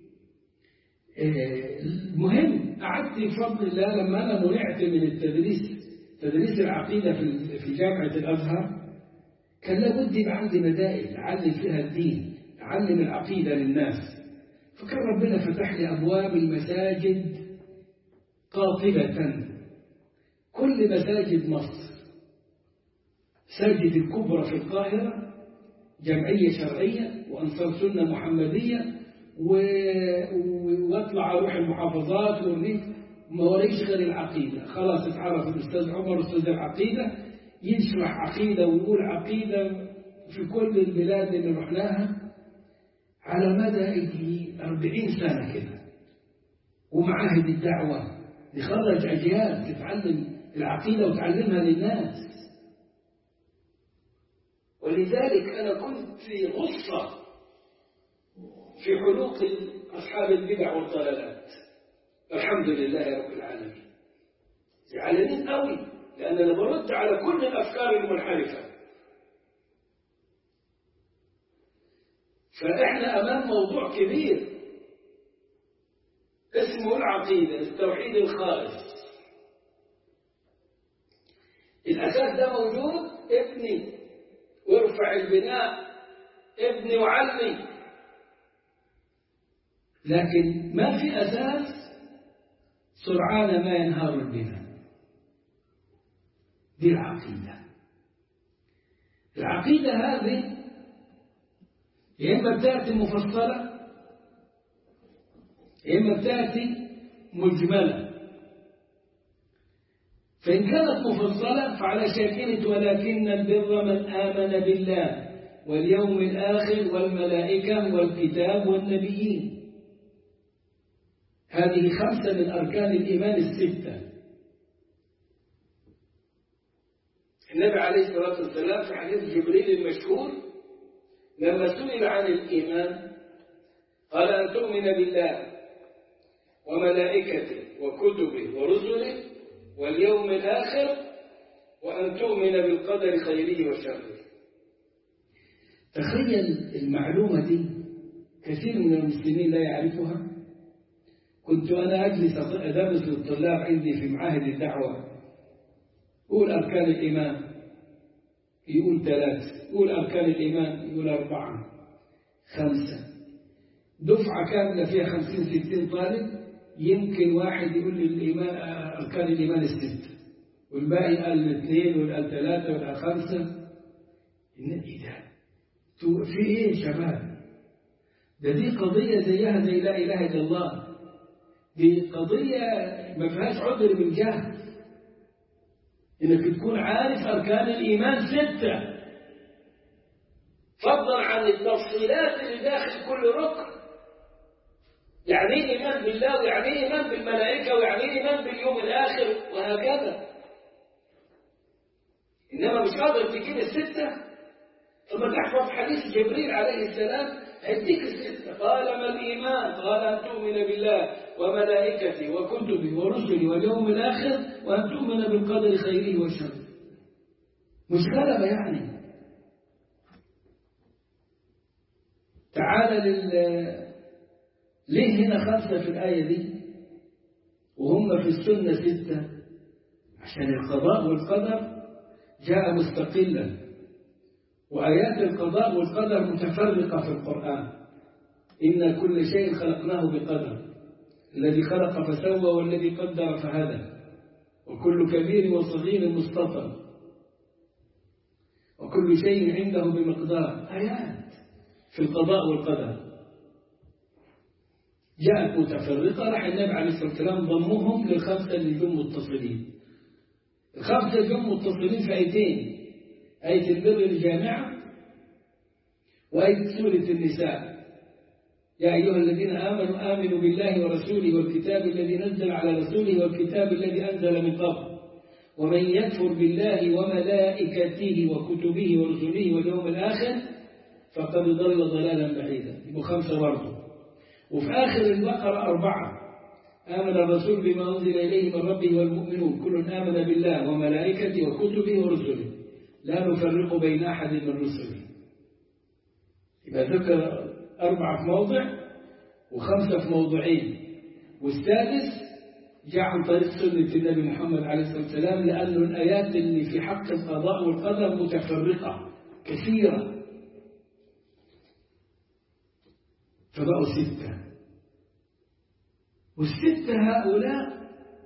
المهم قعدت بفضل الله لما أنا منعت من التدريس تدريس العقيدة في جامعة الأزهر، كان لابد يبقى عندي مدائن أعلم فيها الدين، أعلم العقيدة للناس. فكان ربنا فتح لي أبواب المساجد قاطبة، كل مساجد مصر، مساجد الكبرى في القاهرة جمعية شرعية وأنصار سنة محمدية، واطلع اروح المحافظات والريف ما وريش غير العقيدة. خلاص اتعرف الأستاذ عمر أستاذ العقيدة، يشرح عقيدة ويقول عقيدة في كل البلاد اللي رحناها على مدى يجي أربعين سنة كده. ومعاهد الدعوة يخرج أجيال تتعلم العقيدة وتعلمها للناس. ولذلك أنا كنت في غصة في حلوق أصحاب البدع والضلالات، الحمد لله رب العالمين. زعلانين قوي لأن أنا برد على كل الأفكار المنحرفة. فإحنا أمام موضوع كبير اسمه العقيدة، التوحيد الخالص. الأساس ده موجود، ابني وارفع البناء، ابني وعلمي. لكن ما في أساس، سرعان ما ينهار البناء. دي العقيدة. العقيدة هذه يا إما بتأتي مفصلة يا إما بتأتي مجملة. فإن كانت مفصلة فعلى شاكلة ولكن البر من آمن بالله واليوم الآخر والملائكة والكتاب والنبيين. هذه خمسة من أركان الإيمان الستة. النبي عليه الصلاة والسلام في حديث جبريل المشهور لما سئل عن الإيمان قال أن تؤمن بالله وملائكته وكتبه ورسله واليوم الآخر وأن تؤمن بالقدر خيره وشره. تخيل المعلومة دي كثير من المسلمين لا يعرفها. كنت أنا أجلس أدرس للطلاب عندي في معاهد الدعوة، يقول أركان الإيمان يقول ثلاثة، يقول أركان الإيمان يقول أربعة خمسة، دفعة كاملة فيها خمسين ستين طالب يمكن واحد يقول لي الإيمان أركان الإيمان الستة والباقي قال اثنين والقال ثلاثة والقال خمسة. إيه ده؟ في إيه يا شباب؟ ده دي قضية زيها زي لا إله إلا الله. دي قضية ما فيهاش عذر بالجهل، إنك تكون عارف أركان الإيمان ستة، فضلا عن التفصيلات اللي داخل كل ركن. يعني ايه إيمان بالله، ويعني ايه إيمان بالملائكة، ويعني ايه إيمان باليوم الآخر، وهكذا. إنما مش قادر تجيب الستة. ثم تحفظ حديث جبريل عليه السلام هيديك الستة. قال ما الإيمان؟ قال أن تؤمن بالله وملائكته وكتبه ورسله واليوم الآخر وأن تؤمن بالقدر خيره وشره. مش غلبة يعني. تعال لل ليه هنا خمسة في الآية دي وهم في السنة ستة؟ عشان القضاء والقدر جاء مستقلا، وآيات القضاء والقدر متفرقة في القرآن. إن كل شيء خلقناه بقدر، الذي خلق فسوى والذي قدر فهدى، وكل كبير وصغير مستطر، وكل شيء عنده بمقدار. آيات في القضاء والقدر جاءت متفرقة. راح النبي عليه الصلاة والسلام ضمهم للخمسة اللي جم متصلين. الخمسة جم متصلين في آيتين، آية البر الجامعة وآية سورة النساء. يا أيها الذين آمنوا آمنوا بالله ورسوله والكتاب الذي نزل على رسوله والكتاب الذي أنزل من قبل ومن يكفر بالله وملائكته وكتبه ورسله واليوم الآخر فقد ضل ضلالا بعيدا. يبقوا خمسة برضه. وفي آخر البقرة أربعة، آمن الرسول بما أنزل إليه من ربه والمؤمنون كل آمن بالله وملائكته وكتبه ورسله لا نفرق بين أحد من رسله. يبقى ذكر أربعة في موضع وخمسة في موضعين، والسادس جاء عن طريق سنة النبي محمد عليه الصلاة والسلام، لأن الآيات اللي في حق القضاء والقدر متفرقة كثيرة، فبقوا ستة. والستة هؤلاء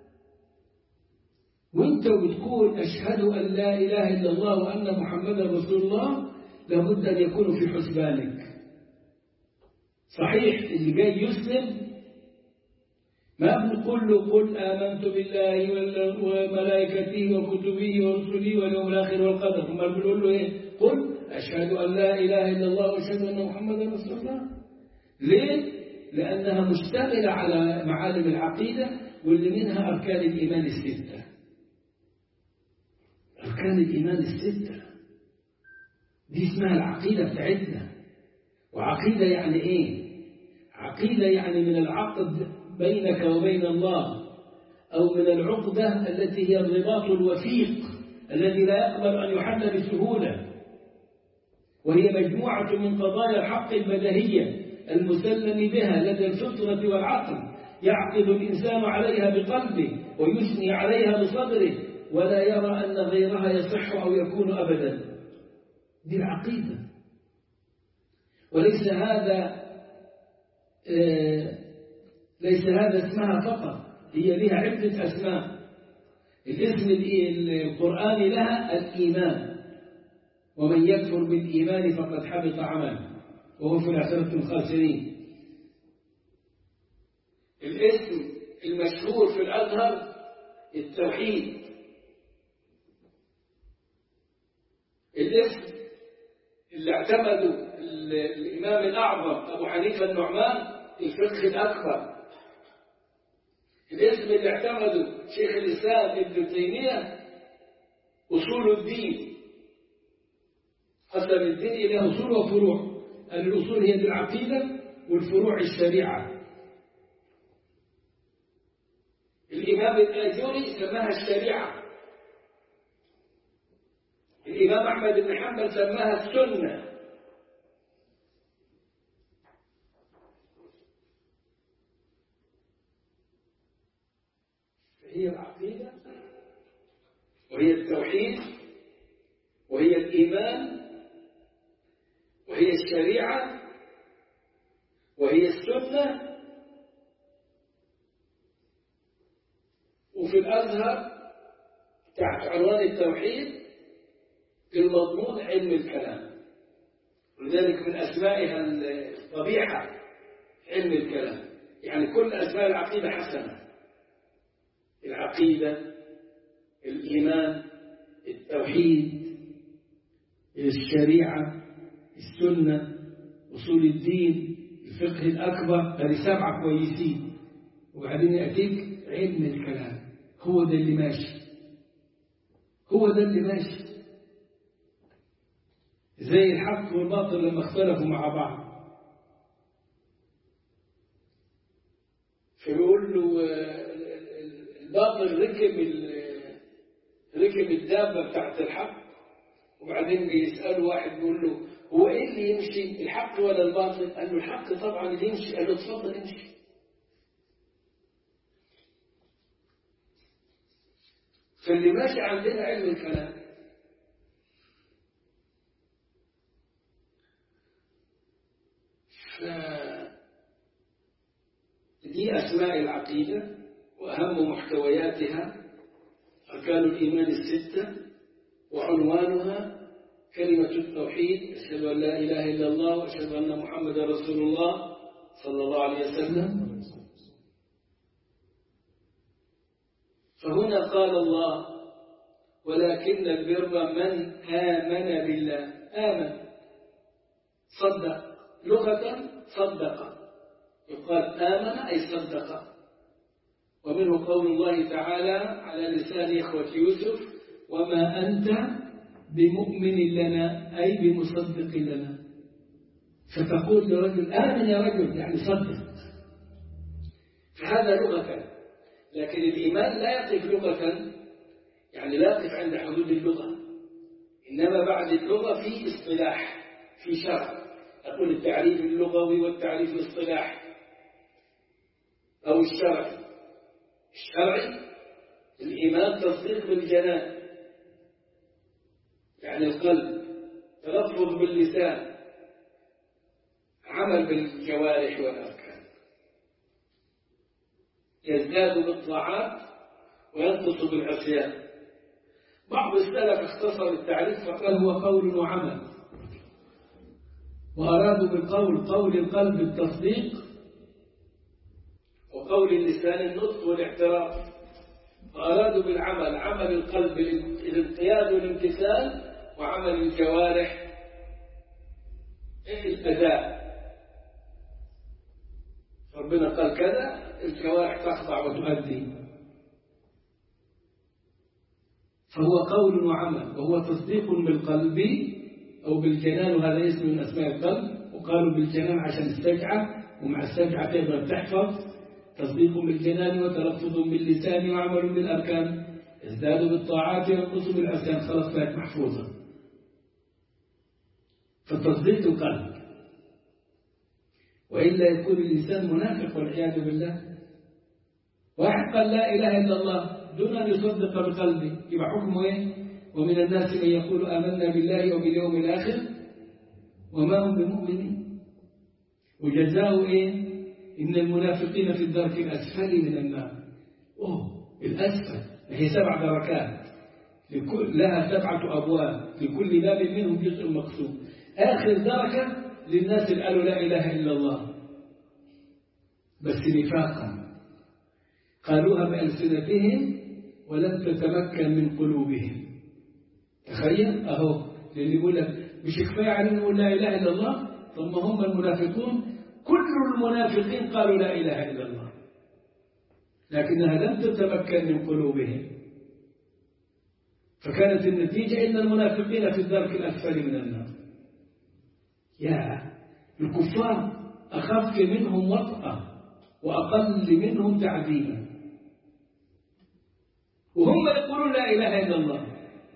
وانت بتقول أشهد أن لا إله إلا الله وأن محمدا رسول الله، لابد أن يكونوا في حسبانك. صحيح اللي جاي يسلم ما بنقول له قل آمنت بالله وملائكته وكتبه ورسله واليوم الآخر والقدر، ما بنقول له إيه؟ قل أشهد أن لا إله إلا الله وأشهد أن محمدا رسول الله. ليه؟ لأنها مشتملة على معالم العقيدة، واللي منها أركان الإيمان الستة. أركان الإيمان الستة دي اسمها العقيدة بتاعتنا. وعقيدة يعني إيه؟ عقيدة يعني من العقد بينك وبين الله، أو من العقدة التي هي الرباط الوثيق الذي لا يقبل أن يحل بسهولة، وهي مجموعة من قضايا الحق البديهية المسلم بها لدى الفطرة والعقل، يعقد الإنسان عليها بقلبه ويثني عليها بصدره، ولا يرى أن غيرها يصح أو يكون أبدا. دي العقيدة. وليس هذا آه ليس هذا اسمها فقط، هي لها عدة أسماء. الاسم القرآني لها الإيمان، ومن يكفر بالإيمان فقد حبط عمله وهو في الآخرة الخاسرين. الاسم المشهور في الأزهر التوحيد. الاسم اللي اعتمده الإمام الأعظم أبو حنيفة النعمان الفقه الأكبر. الاسم اللي اعتمده شيخ الإسلام ابن تيمية أصول الدين. قسم الدين إلى أصول وفروع، الأصول هي العقيدة والفروع الشريعة. الإمام الآجوري سماها الشريعة. الإمام أحمد بن حنبل سماها السنة. هي العقيدة وهي التوحيد وهي الإيمان وهي الشريعة وهي السنة. وفي الأزهر تحت عنوان التوحيد المضمون علم الكلام، ولذلك من أسمائها الطبيعة علم الكلام، يعني كل أسماء العقيدة حسنة. العقيدة، الإيمان، التوحيد، الشريعة، السنة، أصول الدين، الفقه الأكبر، هذه سبعة كويسين. وبعدين يأتيك علم الكلام، هو ده اللي ماشي، هو ده اللي ماشي. زي الحق والباطل لما اختلفوا مع بعض، فيقول له الباطل ركب ركب الدابة بتاعت الحق، وبعدين بيسأل واحد بيقول له هو ايه اللي يمشي، الحق ولا الباطل؟ قال له الحق طبعا اللي يمشي. قال له اتفضل امشي. فاللي ماشي عندنا علم الكلام. دي أسماء العقيدة وأهم محتوياتها أركان الإيمان الستة، وعنوانها كلمة التوحيد، أشهد أن لا إله إلا الله وأشهد أن محمدا رسول الله صلى الله عليه وسلم. فهنا قال الله ولكن البر من آمن بالله. آمن صدق، لغة صدق، يقال آمن أي صدق. ومنه قول الله تعالى على لسان إخوة يوسف وما أنت بمؤمن لنا أي بمصدق لنا. فتقول لرجل آمن يا رجل يعني صدق، فهذا لغة. لكن الإيمان لا يقف لغة، يعني لا يقف عند حدود اللغة، إنما بعد اللغة في اصطلاح، في شرع. أقول التعريف اللغوي والتعريف الاصطلاحي أو الشرعي. الشرعي الإيمان تصديق بالجنان يعني القلب، تلفظ باللسان، عمل بالجوارح والأركان، يزداد بالطاعات وينقص بالعصيان. بعض السلف اختصر التعريف فقال هو قول وعمل، وأرادوا بالقول قول القلب التصديق، وقول اللسان النطق والاعتراف، وأرادوا بالعمل عمل القلب الانقياد والامتثال، وعمل الجوارح الأداء. ربنا قال كذا، الجوارح تخضع وتؤدي، فهو قول وعمل، وهو تصديق بالقلب أو بالجنان، وهذا اسم من أسماء القلب. وقالوا بالجنان عشان السجعة، ومع السجعة تقدر تحفظ. تصديق بالجنان وتلفظ باللسان وعمل بالأركان، ازداد بالطاعات وينقص بالعصيان. خلاص بقت محفوظة. فالتصديق القلب، وإلا يكون الإنسان منافق والعياذ بالله. واحد قال لا إله إلا الله دون أن يصدق بقلبه، يبقى حكمه إيه؟ ومن الناس من يقول آمنا بالله وباليوم الآخر وما هم بمؤمنين. وجزاؤه إيه؟ إن المنافقين في الدرك الأسفل من النار. أوه الأسفل هي سبع دركات، لها سبعة أبواب، لكل باب منهم جزء مقسوم. آخر دركة للناس اللي قالوا لا إله إلا الله بس نفاقا، قالوها بألسنتهم ولم تتمكن من قلوبهم. تخيل أهو اللي يقول لك مش كفاية عليهم يقول لا إله إلا الله، ثم هم المنافقون كل المنافقين قالوا لا إله إلا الله لكنها لم تتمكن من قلوبهم، فكانت النتيجة إن المنافقين في الدرك الأسفل من النار. يا الكفار أخف منهم وطأة وأقل منهم تعذيبا، وهم يقولون لا إله إلا الله.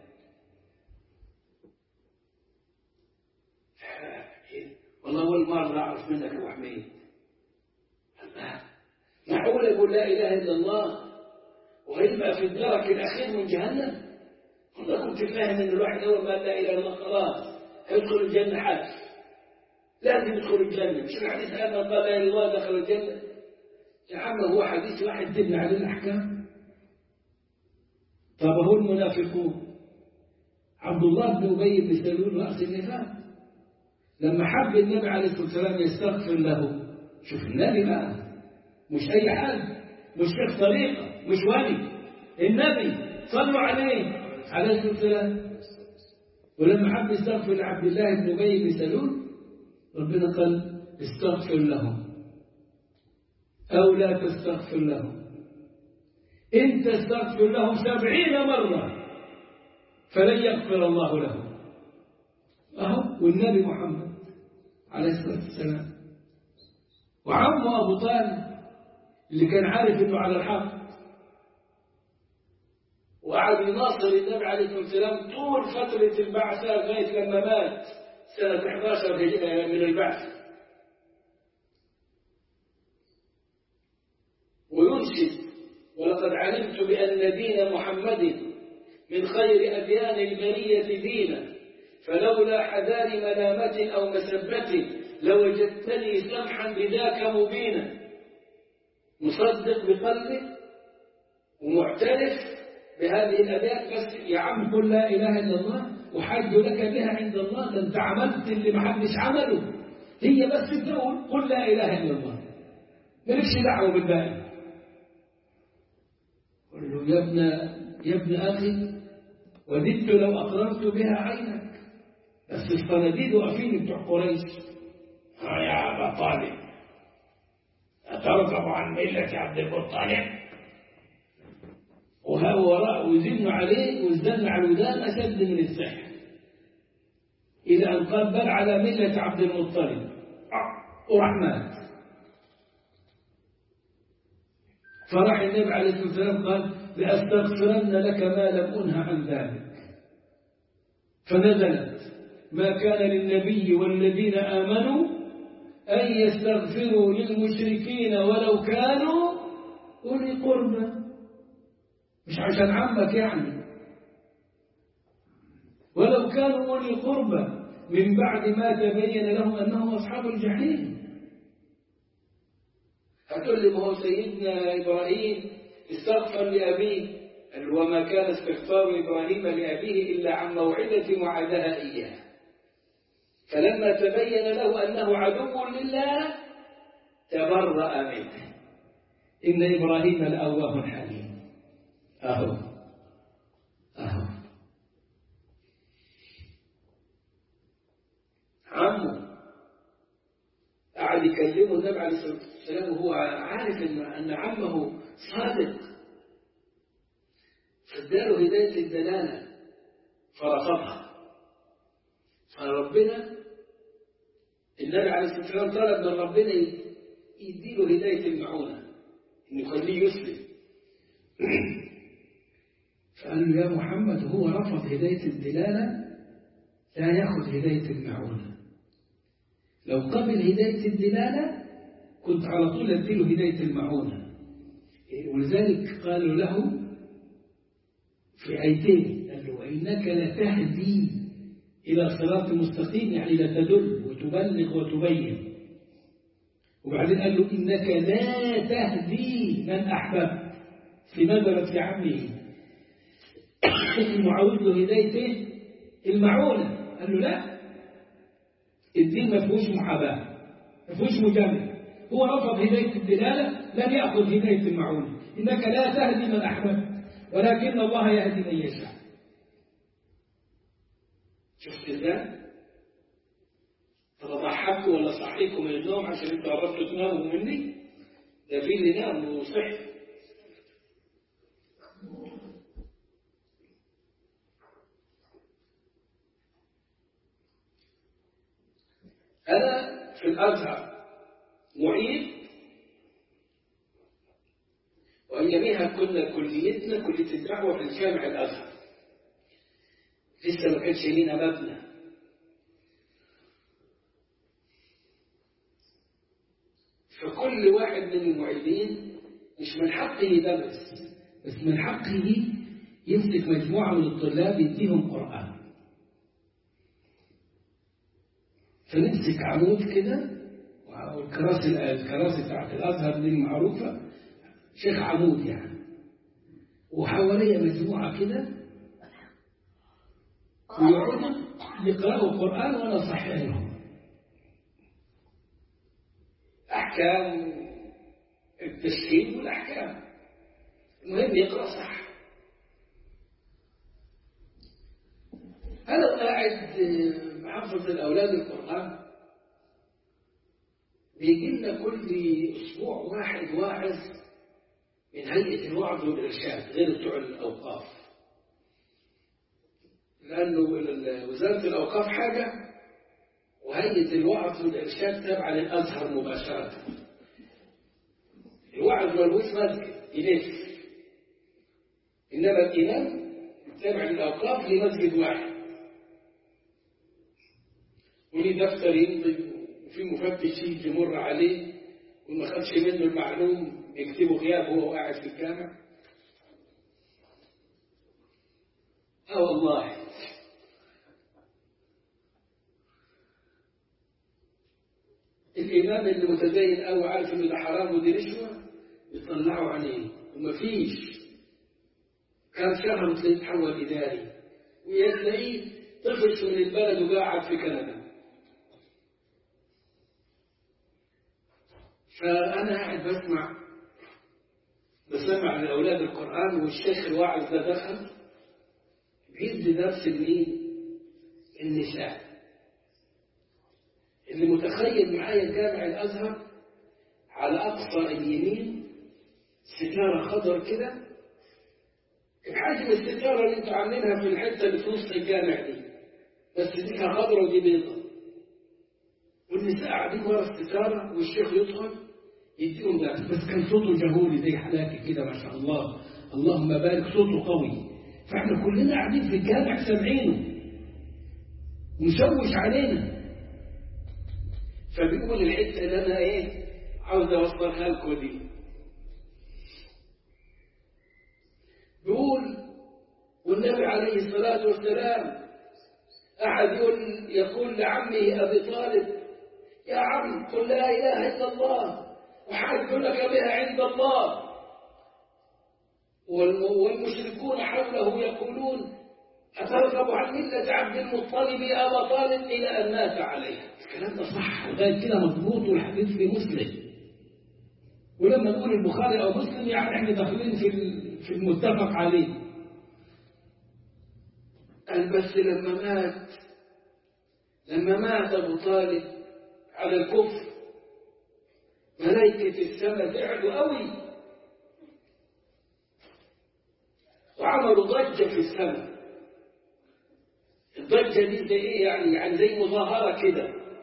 والله أول مرة أعرف منك أبو حميد، معقول يقول لا إله إلا الله ويبقى في الدرك الأخير من جهنم؟ والله كنت فاهم إن الواحد أول ما لا إله إلا الله خلاص يدخل الجنة حاج، لازم يدخل الجنة. مش الحديث أن قال لا إله إلا الله دخل الجنة؟ يا عم هو حديث واحد تبني عليه الأحكام. طب هو المنافقون عبد الله بن أبي بن سلول رأس النفاق لما حب النبي عليه الصلاة والسلام يستغفر له، شوف النبي بقى مش أي حد، مش شيخ طريقة، مش ولي، النبي صلوا عليه عليه الصلاة والسلام. ولما حب يستغفر لعبد الله بن أبي بن سلول ربنا قال استغفر لهم أو لا تستغفر لهم، إن تستغفر لهم سبعين مرة فلن يغفر الله لهم. أهو والنبي محمد عليه الصلاة والسلام وعمه أبو طالب اللي كان عارف إنه على الحق وقعد يناصر النبي عليه الصلاة والسلام طول فترة البعثة لغاية لما مات سنة إحدى عشرة من البعث، وينشد ولقد علمت بأن دين محمد من خير أديان البرية دينا، فلولا حذار ملامة أو مسبة لوجدتني سمحا بذاك مبينا. مصدق بقلبه ومعترف بهذه الأداء، بس يا عم قل لا إله إلا الله وحج لك بها عند الله، ده أنت عملت اللي محدش عمله، هي بس تقول قل لا إله إلا الله مالكش دعوة بالباقي. قل له يا ابن يا ابن أخي وددت لو أقررت بها عينك، بس الصناديد واقفين بتوع قريش ها يا أبا طالب أترغب عن ملة عبد المطلب، وهو وراء وزن عليه وزن على الودان أشد من السحر، إذا أن قال بل على ملة عبد المطلب ورحمات. فرح النبي عليه الصلاة والسلام قال لأستغفرن لك ما لم أنه عن ذلك، فنزلت ما كان للنبي والذين آمنوا أن يستغفروا للمشركين ولو كانوا أولي قربى. مش عشان عمك يعني، ولو كانوا أولي قربى من بعد ما تبين لهم أنهم أصحاب الجحيم. هتقول لي ما هو سيدنا إبراهيم استغفر لأبيه، قال وما كان استغفار إبراهيم لأبيه إلا عن موعدة وعدها إياه، فلما تبين له أنه عدو لله تبرأ منه. إن إبراهيم لأواه حليم. أهو أهو عمه قعد يكلمه النبي عليه الصلاة والسلام وهو عارف أن عمه صادق، فاداله هداية الدلالة فرفضها. فربنا النبي عليه الصلاة والسلام طلب من ربنا يديله هداية المعونة، إنه يخليه يسلم. فقال له يا محمد هو رفض هداية الدلالة لا يأخذ هداية المعونة. لو قبل هداية الدلالة كنت على طول أديله هداية المعونة. ولذلك قالوا له في آيتين، قال له إنك لتهدي إلى صراط مستقيم، يعني لتدل وتبلغ وتبين. وبعدين قال له إنك لا تهدي من أحببت في نظرة عمه، المعاود له هدايته المعونة. قال له لا، الدين ما فيهوش محاباة، ما فيهوش مجاملة. هو رفض هداية الدلالة لم يأخذ هداية المعونة. إنك لا تهدي من أحببت ولكن الله يهدي من يشاء. شفت ازاي؟ طب ضحكوا ولا صحيكم من النوم عشان انتوا قربتوا تناموا مني؟ ده في اللي نام وصحي. أنا في الأزهر معيد، وأياميها كنا كليتنا كلية الدعوة في الجامع الأزهر، لسه ما كانش لينا مبنى. فكل واحد من المعيدين مش من حقه يدرس، بس من حقه يمسك مجموعة من الطلاب يديهم قرآن. فنمسك عمود كده، والكراسي الكراسي بتاعت الأزهر دي المعروفة شيخ عمود يعني، وحواليا مجموعة كده ويقعدوا يقرأوا القرآن وأنا صحح لهم أحكام التشكيل والأحكام، المهم يقرأ صح. أنا قاعد محفظ الأولاد القرآن، بيجي لنا كل أسبوع واحد واعظ من هيئة الوعظ والإرشاد غير بتوع الأوقاف، لأنه وزارة الأوقاف حاجة وهيئة الوعظ والإرشاد تابعة للأزهر مباشرة. الوعظ والوعظ مسجد يلف، إنما الإمام تابع للأوقاف لمسجد واحد، وليه دفتر يمضي وفي مفتش يجي يمر عليه، وما خدش منه المعلوم يكتبه غياب وهو قاعد في الجامع. اه والله الإمام اللي متدين قوي عارف إنه ده حرام ودي رشوة يطلعوا عليه، ومفيش كان شهر تلاقيه يتحول إداري، ويلاقيه طفش من البلد وقاعد في كندا. فأنا قاعد بسمع بسمع لأولاد القرآن، والشيخ الواعظ ده دخل بيدي درس لمين؟ النساء. اللي متخيل معايا جامع الأزهر على أقصى اليمين ستارة خضر كده بحجم الستارة اللي انتوا عاملينها في الحتة اللي في وسط الجامع دي، بس دي خضرة ودي بيضة، والنساء قاعدين ورا الستارة والشيخ يدخل يديهم درس، بس كان صوته جهوري زي حلاكي كده ما شاء الله، اللهم بارك، صوته قوي. فاحنا كلنا قاعدين في الجامع سامعينه. مشوش علينا. فبيقول الحتة اللي أنا إيه عاوز أوصلها لكم دي، بيقول والنبي عليه الصلاة والسلام أحد يقول يقول لعمه أبي طالب يا عم قل لا إله إلا الله وحاج لك بها عند الله، والمشركون حوله يقولون أترغب عن ملة عبد المطلب أبا طالب إلى أن مات عليها. الكلام ده صح لغاية كده مضبوط، والحديث في مسلم. ولما نقول البخاري أو مسلم يعني احنا داخلين في في المتفق عليه. قال بس لما مات لما مات أبو طالب على الكفر ملائكة السماء زعلوا قوي وعملوا ضجة في السماء. الضجة دي زي ايه يعني؟ يعني زي مظاهرة كده،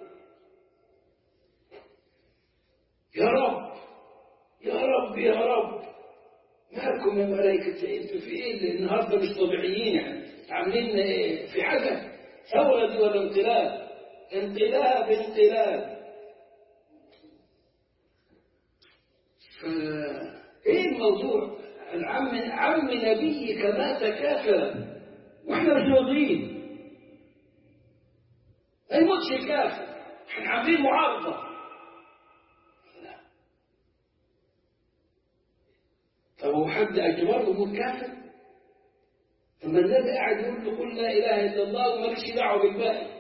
يا رب يا رب يا رب مالكم يا ملائكة، انتوا في ايه النهارده مش طبيعيين يعني عاملين ايه في حاجة؟ ثورة دي ولا انقلاب؟ انقلاب انقلاب. فايه الموضوع؟ العم عم نبيك مات كافرا واحنا مش راضيين، ما يموتش كافر، احنا عاملين معارضة. لا. طب هو حد اجبره يموت كافر؟ طب ما النبي قاعد يقول له قل لا اله الا الله ومالكش دعوه بالباقي.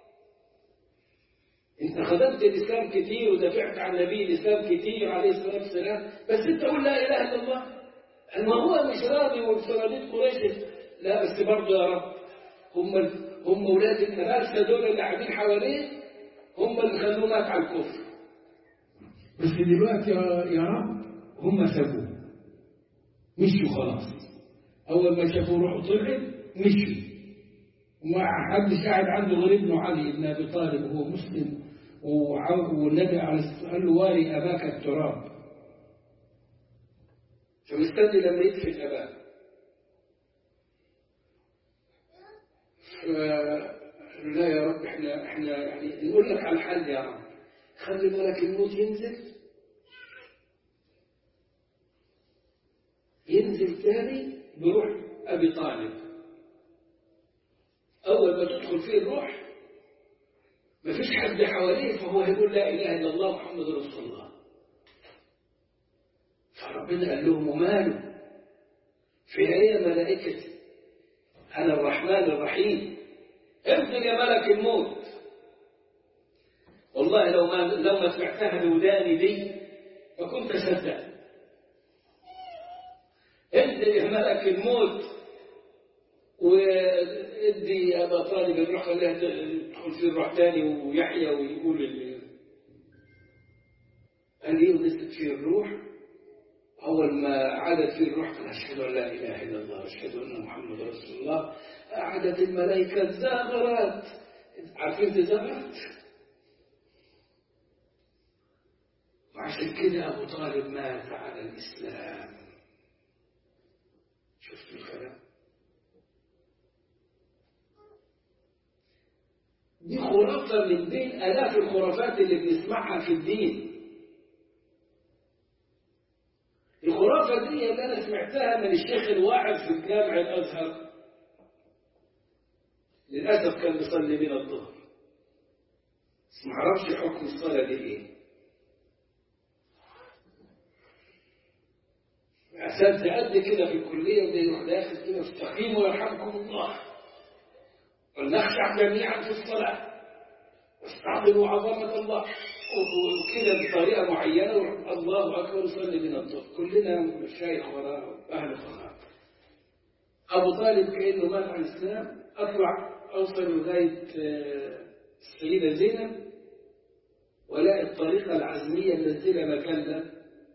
انت خدمت الاسلام كتير ودافعت عن نبي الاسلام كتير عليه الصلاه والسلام، بس انت قول لا اله الا الله. ما هو مش راضي وصناديق قريش لا بس برضه يا رب هم هم اولاد الناس دول اللي قاعدين حواليه هم اللي خلوه مات على الكفر. بس دلوقتي يا رب هم سابوه مشوا خلاص. اول ما شافوا روحه طلعت مشوا، وما حدش قاعد عنده غير ابنه علي بن ابي طالب وهو مسلم، والنبي عليه الصلاه والسلام قال له واري اباك التراب، فمستني لما يدفن اباه. لا يا رب احنا احنا يعني نقول لك على الحل يا رب، خلي ملك الموت ينزل ينزل تاني بروح ابي طالب. اول ما تدخل فيه الروح ما فيش حد حواليه فهو هيقول لا اله الا الله محمد رسول الله. فربنا قال لهم وماله في ايه ملائكه انا الرحمن الرحيم انزل يا ملك الموت. والله لو ما لو ما سمعتها بوداني دي ما كنت اصدق. انزل يا ملك الموت وادي ابا طالب الروح خليها تدخل في الروح ثاني ويحيى ويقول اللي قال لي ونزلت فيه الروح. اول ما عادت فيه الروح قال اشهد ان لا اله الا الله واشهد ان محمد رسول الله. قعدت الملائكه زغرت، عارفين تزغرت؟ وعشان كده ابو طالب مات على الاسلام. شفتوا الكلام؟ دي خرافة من بين آلاف الخرافات اللي بنسمعها في الدين. الخرافة دي اللي أنا سمعتها من الشيخ الواعظ في الجامع الأزهر، للأسف كان بيصلي بنا الظهر بس ما عرفش حكم الصلاة دي إيه. أساتذة قد كده في الكلية وبيروح داخل كده استقيموا يرحمكم الله ولنخشع جميعا في الصلاة واستعظموا عظمة الله وكده بطريقة معينة الله أكبر صلي بنا الظهر. كلنا مشايخ وراء أهل الصلاة. أبو طالب كأنه مات على الإسلام أطلع أوصل لغاية السيدة زينب ولاقي الطريقة العزمية منزلة مجلة.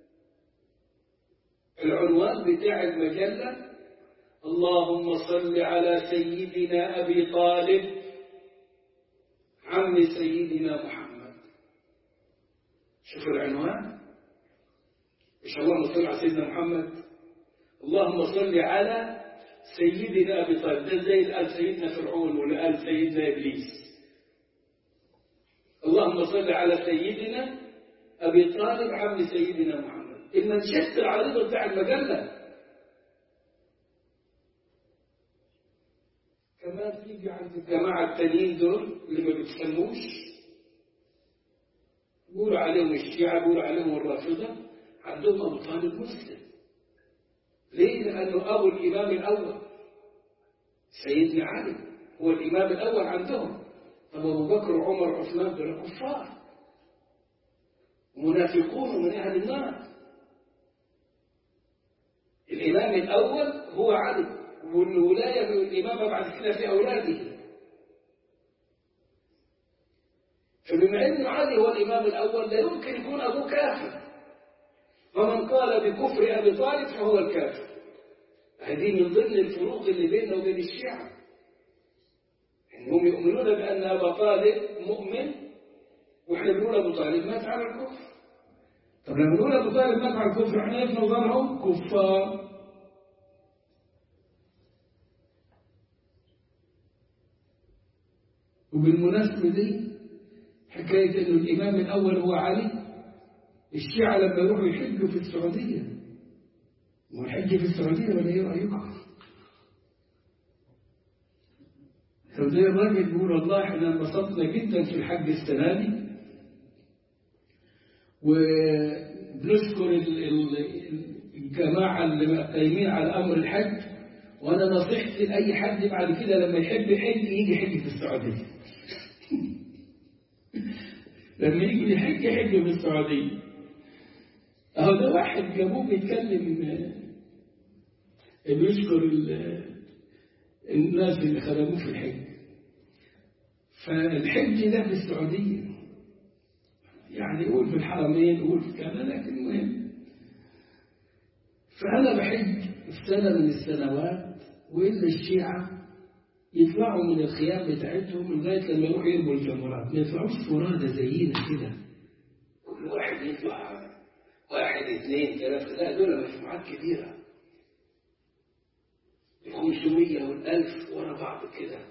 العنوان بتاع المجلة اللهم صل على سيدنا أبي طالب عم سيدنا محمد. شوفوا العنوان، مش اللهم صل على سيدنا محمد، اللهم صل على سيدنا أبي طالب. ده زي اللي قال سيدنا فرعون واللي قال سيدنا إبليس. اللهم صل على سيدنا أبي طالب عم سيدنا محمد، المنشط العريضة بتاع المجلة. كمان تيجي عند الجماعة التانيين دول اللي ما بيتسموش، بيقولوا عليهم الشيعة، بيقولوا عليهم الرافضة، عندهم أبو طالب مسلم. ليه؟ لأنه أبو الإمام الأول سيدنا علي هو الإمام الأول عندهم. طب أبو بكر وعمر وعثمان دول كفار منافقون ومن أهل النار. الإمام الأول هو علي، والولاية بالإمامة بعد كده في أولاده. فبما أن علي هو الإمام الأول لا يمكن يكون أبوه كافر، فمن قال بكفر أبي طالب فهو الكافر. هذه من ضمن الفروق اللي بيننا وبين الشيعة، إنهم يؤمنون بأن أبا طالب مؤمن، وإحنا بنقول أبو طالب مات على الكفر. طب لما نقول أبو طالب مات على الكفر، إحنا في نظرهم كفار. وبالمناسبة دي حكاية إنه الإمام الأول هو علي، الشيعة لما يروحوا يحجوا في السعودية، والحج في السعودية ولا إيه رأيكم؟ فزي الراجل بيقول والله إحنا انبسطنا جدا في الحج السنة دي، وبنشكر الجماعة اللي قايمين على أمر الحج، وأنا نصيحتي لأي حد بعد كده لما يحب يحج يجي يحج في السعودية. لما يجي يحج يحج في السعودية. أهو ده واحد جابوه بيتكلم بيشكر الناس اللي خدموه في الحج. فالحج ده في السعودية، يعني يقول في الحرمين يقول في كذا، لكن المهم. فأنا بحج في سنة من السنوات، وإلا الشيعة يطلعوا من الخيام بتاعتهم لغاية لما يروحوا يرموا الجمرات، ما يطلعوش فرادة زينا كده كل واحد يطلع واحد اثنين ثلاثة، لا دول مجموعات كبيرة، الخمسمية والألف ورا بعض كده.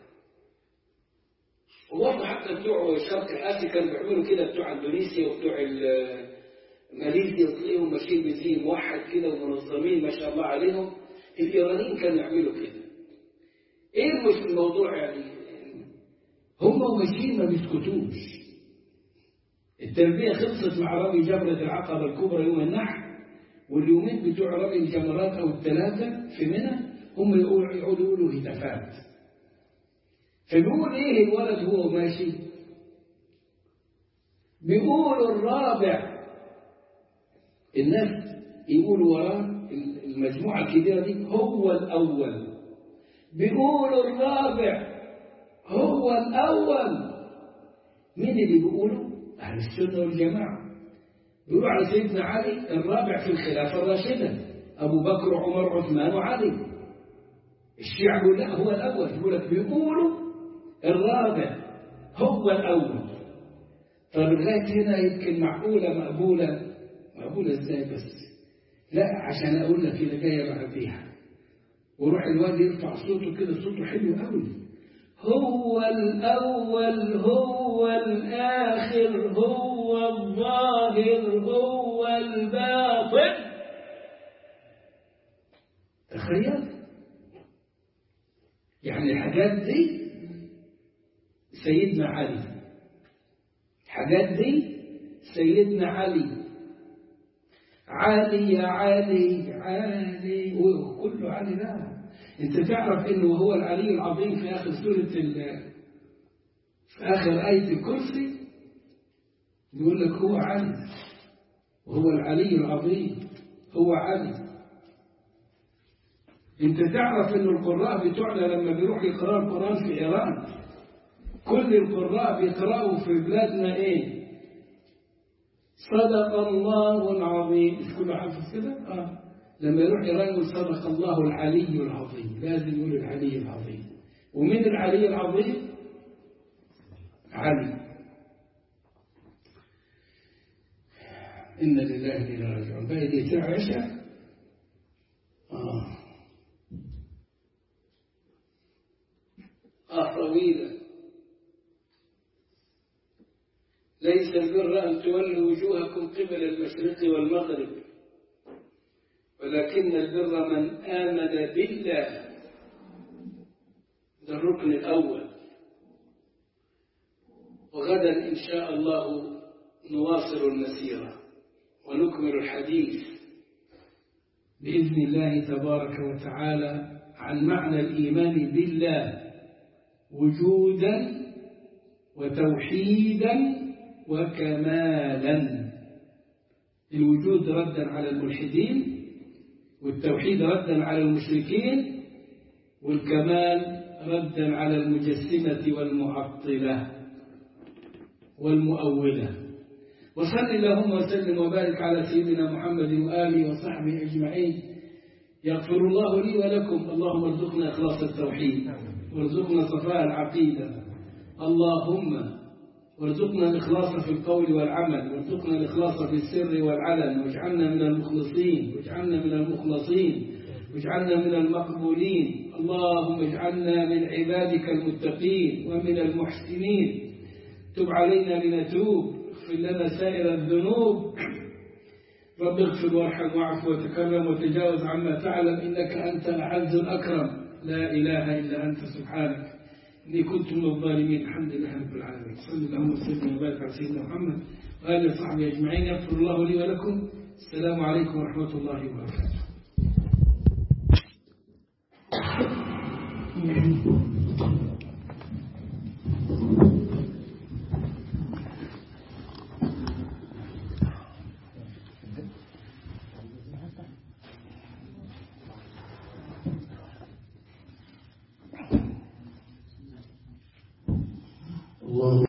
وبرضه حتى بتوع شرق آسيا كانوا بيعملوا كده، بتوع اندونيسيا وبتوع ماليزيا وتلاقيهم ماشيين بزي موحد كده ومنظمين ما شاء الله عليهم. الإيرانيين كانوا يعملوا كده. إيه مش الموضوع يعني؟ هم وماشيين ما بيسكتوش. التربية خلصت مع رمي جمرة العقبة الكبرى يوم النحر، واليومين بتوع رمي الجمرات أو الثلاثة في منى هم يقعدوا يقولوا هتافات. فبيقول إيه الولد هو ماشي؟ بيقولوا الرابع، الناس يقولوا وراه المجموعة الكبيرة دي هو الأول، بيقولوا الرابع هو الأول. مين اللي بيقولوا؟ أهل السنة والجماعة. بيقولوا على سيدنا علي الرابع في الخلافة الراشدة، أبو بكر وعمر وعثمان وعلي. الشيعة بيقول لا هو الأول، يقول لك بيقولوا الرابع هو الأول. طب لغاية هنا يمكن معقولة مقبولة، مقبولة ازاي بس؟ لا عشان أقول لك اللي جاية بعديها. وروح الواد يرفع صوته كده، صوته حلو قوي. هو الأول هو الآخر هو الظاهر هو الباطن. تخيل يعني الحاجات دي سيدنا علي، الحاجات دي سيدنا علي. علي يا علي علي وكله علي. لا انت تعرف انه هو العلي العظيم في اخر سورة في اخر آية الكرسي يقول لك هو علي، وهو العلي العظيم هو علي. انت تعرف ان القراء بتوعنا لما بيروح يقرأوا القرآن في ايران، كل القراء بيقرأوا في بلادنا ايه؟ صدق الله العظيم. مش كله حافظ كده؟ اه لما يروح ايران يقول صدق الله العلي العظيم، لازم يقول العلي العظيم. ومن العلي العظيم؟ علي. إن لله وإنا راجعون. بقى دي ساعة عشاء. آه آه طويلة. ليس البر أن تولوا وجوهكم قبل المشرق والمغرب، ولكن البر من آمن بالله. ده الركن الأول. وغدا إن شاء الله نواصل المسيرة ونكمل الحديث بإذن الله تبارك وتعالى عن معنى الإيمان بالله وجودا وتوحيدا وكمالا. الوجود ردا على الملحدين، والتوحيد ردا على المشركين، والكمال ردا على المجسمة والمعطلة والمؤولة. وصل اللهم وسلم وبارك على سيدنا محمد وآله وصحبه أجمعين. يغفر الله لي ولكم. اللهم ارزقنا إخلاص التوحيد، وارزقنا صفاء العقيدة، اللهم وارزقنا الإخلاص في القول والعمل، وارزقنا الإخلاص في السر والعلن، واجعلنا من المخلصين، واجعلنا من المخلصين، واجعلنا من المقبولين. اللهم اجعلنا من عبادك المتقين ومن المحسنين. تب علينا لنتوب، اغفر لنا سائر الذنوب. رب اغفر وارحم واعف وتكرم وتجاوز عما تعلم، إنك أنت الأعز الأكرم، لا إله إلا أنت سبحانك إني كنت من الظالمين. الحمد لله رب العالمين. صلى الله وسلم وبارك على سيدنا محمد وآله وصحبه أجمعين. يغفر الله لي ولكم. السلام عليكم ورحمة الله وبركاته.